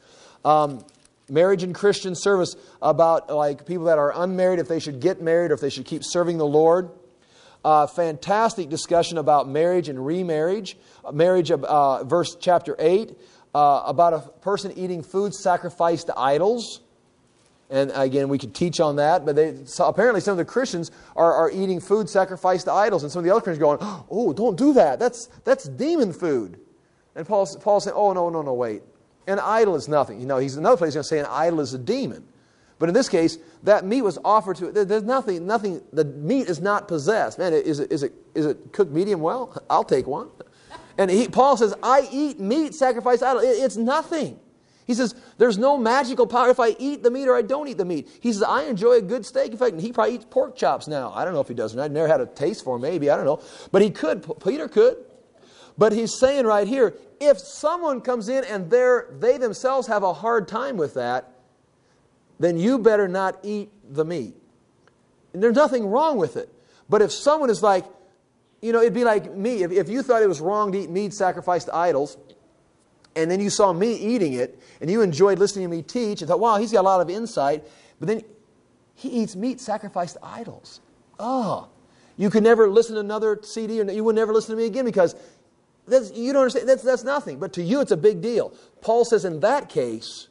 Marriage and Christian service, about like people that are unmarried, if they should get married or if they should keep serving the Lord. Fantastic discussion about marriage and remarriage. Marriage, verse chapter 8, about a person eating food sacrificed to idols. And again, we could teach on that, but apparently some of the Christians are eating food sacrificed to idols, and some of the other Christians are going, oh, don't do that. That's demon food. And Paul's saying, oh, no, wait. An idol is nothing. You know, he's another place he's going to say an idol is a demon. But in this case, that meat was offered to it. There's nothing. The meat is not possessed. Man, is it cooked medium well? I'll take one. And Paul says, I eat meat sacrificed to idol. It's nothing. He says, there's no magical power if I eat the meat or I don't eat the meat. He says, I enjoy a good steak. In fact, he probably eats pork chops now. I don't know if he does. I've never had a taste for him, maybe. I don't know. But he could. Peter could. But he's saying right here, if someone comes in and they themselves have a hard time with that, then you better not eat the meat. And there's nothing wrong with it. But if someone is like, you know, it'd be like me. If you thought it was wrong to eat meat sacrificed to idols, and then you saw me eating it, and you enjoyed listening to me teach, and thought, wow, he's got a lot of insight, but then he eats meat sacrificed to idols. Oh, you could never listen to another CD, or you would never listen to me again because you don't understand. That's nothing. But to you, it's a big deal. Paul says, in that case,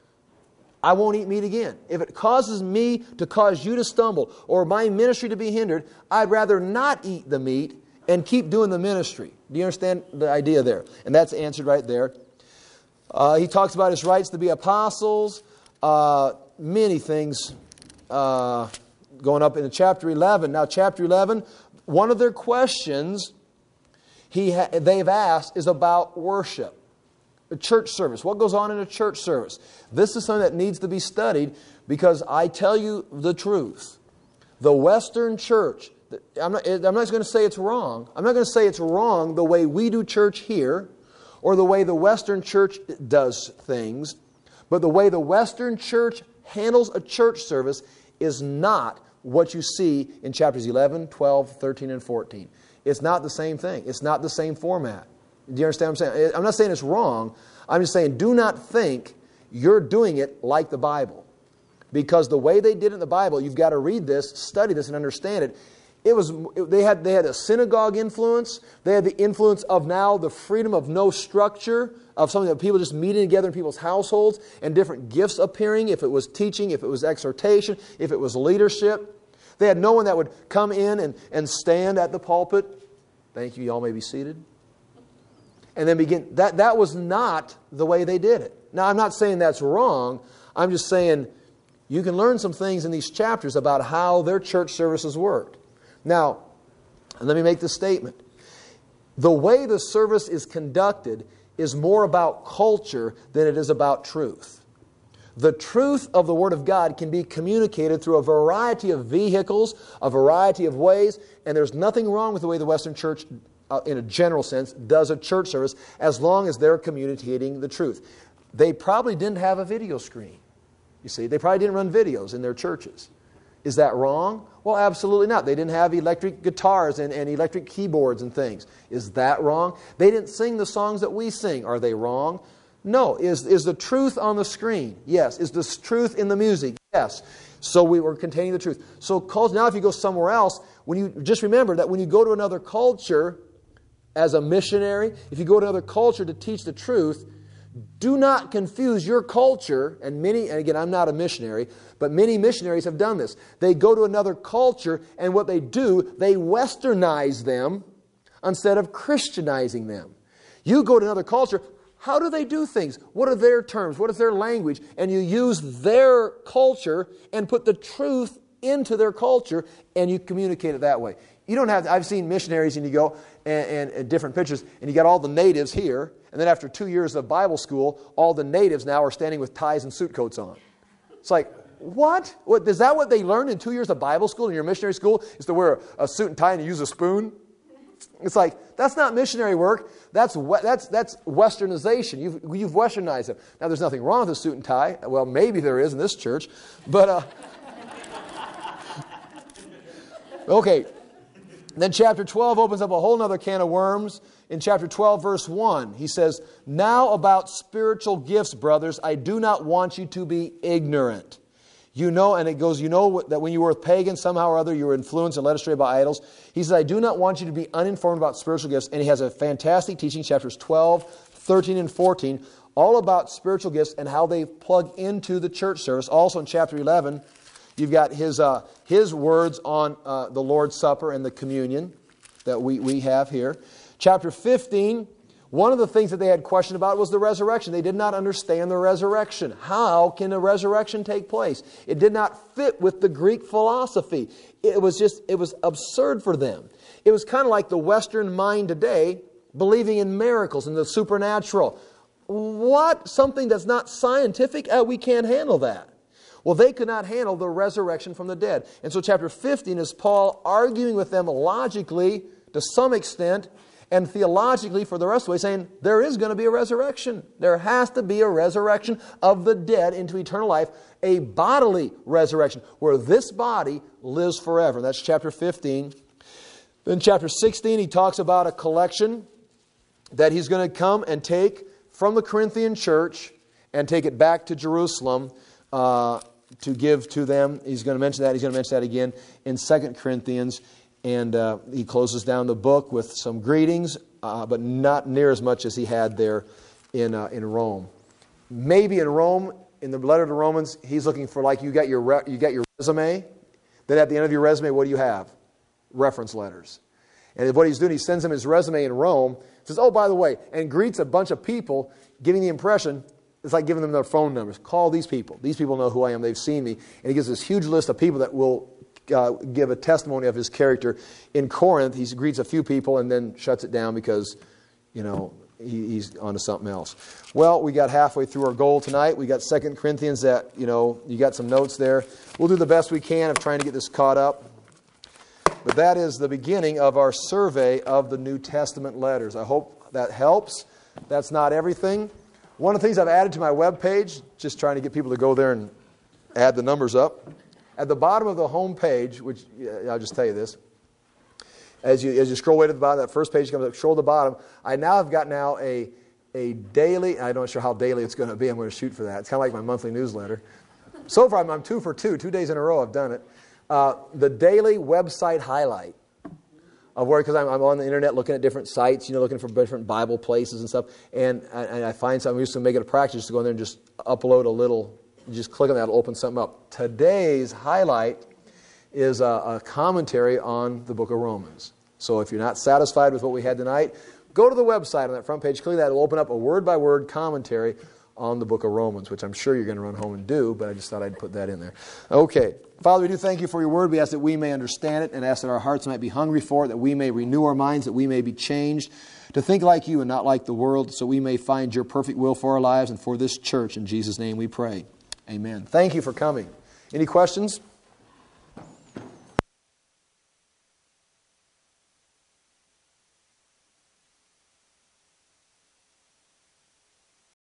I won't eat meat again. If it causes me to cause you to stumble or my ministry to be hindered, I'd rather not eat the meat and keep doing the ministry. Do you understand the idea there? And that's answered right there. He talks about his rights to be apostles. Many things going up into chapter 11. Now, chapter 11, one of their questions they've asked is about worship. A church service. What goes on in a church service? This is something that needs to be studied because I tell you the truth. The Western church, I'm not going to say it's wrong. I'm not going to say it's wrong the way we do church here or the way the Western church does things. But the way the Western church handles a church service is not what you see in chapters 11, 12, 13, and 14. It's not the same thing. It's not the same format. Do you understand what I'm saying? I'm not saying it's wrong. I'm just saying do not think you're doing it like the Bible. Because the way they did it in the Bible, you've got to read this, study this, and understand it. They had a synagogue influence. They had the influence of now the freedom of no structure, of something that people just meeting together in people's households, and different gifts appearing, if it was teaching, if it was exhortation, if it was leadership. They had no one that would come in and stand at the pulpit. Thank you, y'all may be seated. And then begin. That was not the way they did it. Now, I'm not saying that's wrong. I'm just saying you can learn some things in these chapters about how their church services worked. Now, let me make this statement. The way the service is conducted is more about culture than it is about truth. The truth of the Word of God can be communicated through a variety of vehicles, a variety of ways, and there's nothing wrong with the way the Western church, in a general sense, does a church service as long as they're communicating the truth. They probably didn't have a video screen. You see, they probably didn't run videos in their churches. Is that wrong? Well, absolutely not. They didn't have electric guitars and electric keyboards and things. Is that wrong? They didn't sing the songs that we sing. Are they wrong? No. Is the truth on the screen? Yes. Is the truth in the music? Yes. So we were containing the truth. So now if you go somewhere else, when you just remember that when you go to another culture as a missionary, if you go to another culture to teach the truth, do not confuse your culture, and again, I'm not a missionary, but many missionaries have done this. They go to another culture, and what they do, they westernize them instead of Christianizing them. You go to another culture, how do they do things? What are their terms? What is their language? And you use their culture and put the truth into their culture, and you communicate it that way. You don't have, I've seen missionaries, and you go and different pictures, and you got all the natives here, and then after 2 years of Bible school, all the natives now are standing with ties and suit coats on. It's like, what? Is that what they learned in 2 years of Bible school in your missionary school, is to wear a suit and tie and use a spoon? It's like, that's not missionary work. That's westernization. You've westernized them. Now, there's nothing wrong with a suit and tie. Well, maybe there is in this church. But, okay. Then chapter 12 opens up a whole other can of worms. In chapter 12, verse 1, he says, "Now about spiritual gifts, brothers, I do not want you to be ignorant. You know," and it goes, "you know that when you were with pagans, somehow or other you were influenced and led astray by idols." He says, "I do not want you to be uninformed about spiritual gifts." And he has a fantastic teaching, chapters 12, 13, and 14, all about spiritual gifts and how they plug into the church service. Also in chapter 11, you've got his words on the Lord's Supper and the communion that we have here. Chapter 15, one of the things that they had question about was the resurrection. They did not understand the resurrection. How can a resurrection take place? It did not fit with the Greek philosophy. It was absurd for them. It was kind of like the Western mind today, believing in miracles and the supernatural. What? Something that's not scientific? We can't handle that. Well, they could not handle the resurrection from the dead. And so chapter 15 is Paul arguing with them logically, to some extent, and theologically for the rest of the way, saying there is going to be a resurrection. There has to be a resurrection of the dead into eternal life, a bodily resurrection, where this body lives forever. That's chapter 15. Then chapter 16, he talks about a collection that he's going to come and take from the Corinthian church and take it back to Jerusalem to give to them. He's going to mention that. He's going to mention that again in 2 Corinthians. And he closes down the book with some greetings, but not near as much as he had there in Rome. Maybe in Rome, in the letter to Romans, he's looking for, like, you got your resume. Then at the end of your resume, what do you have? Reference letters. And what he's doing, he sends them his resume in Rome. Says, "Oh, by the way," and greets a bunch of people, giving the impression it's like giving them their phone numbers. Call these people. These people know who I am. They've seen me. And he gives this huge list of people that will give a testimony of his character. In Corinth, he greets a few people and then shuts it down because, he's on to something else. Well, we got halfway through our goal tonight. We got 2 Corinthians that, you got some notes there. We'll do the best we can of trying to get this caught up. But that is the beginning of our survey of the New Testament letters. I hope that helps. That's not everything. One of the things I've added to my webpage, just trying to get people to go there and add the numbers up. At the bottom of the home page, which I'll just tell you this, as you scroll way to the bottom, that first page comes up, scroll to the bottom. I now have got a daily, I'm not sure how daily it's going to be. I'm going to shoot for that. It's kind of like my monthly newsletter. So far, I'm 2 for 2. 2 days in a row I've done it. The daily website highlight of where, because I'm on the internet looking at different sites, looking for different Bible places and stuff, and I find something. I used to make it a practice just to go in there and just upload a little. You just click on that, it'll open something up. Today's highlight is a commentary on the book of Romans. So if you're not satisfied with what we had tonight, go to the website on that front page, click that, it'll open up a word-by-word commentary on the book of Romans, which I'm sure you're going to run home and do, but I just thought I'd put that in there. Okay. Father, we do thank you for your word. We ask that we may understand it and ask that our hearts might be hungry for it, that we may renew our minds, that we may be changed to think like you and not like the world, so we may find your perfect will for our lives and for this church. In Jesus' name we pray. Amen. Thank you for coming. Any questions?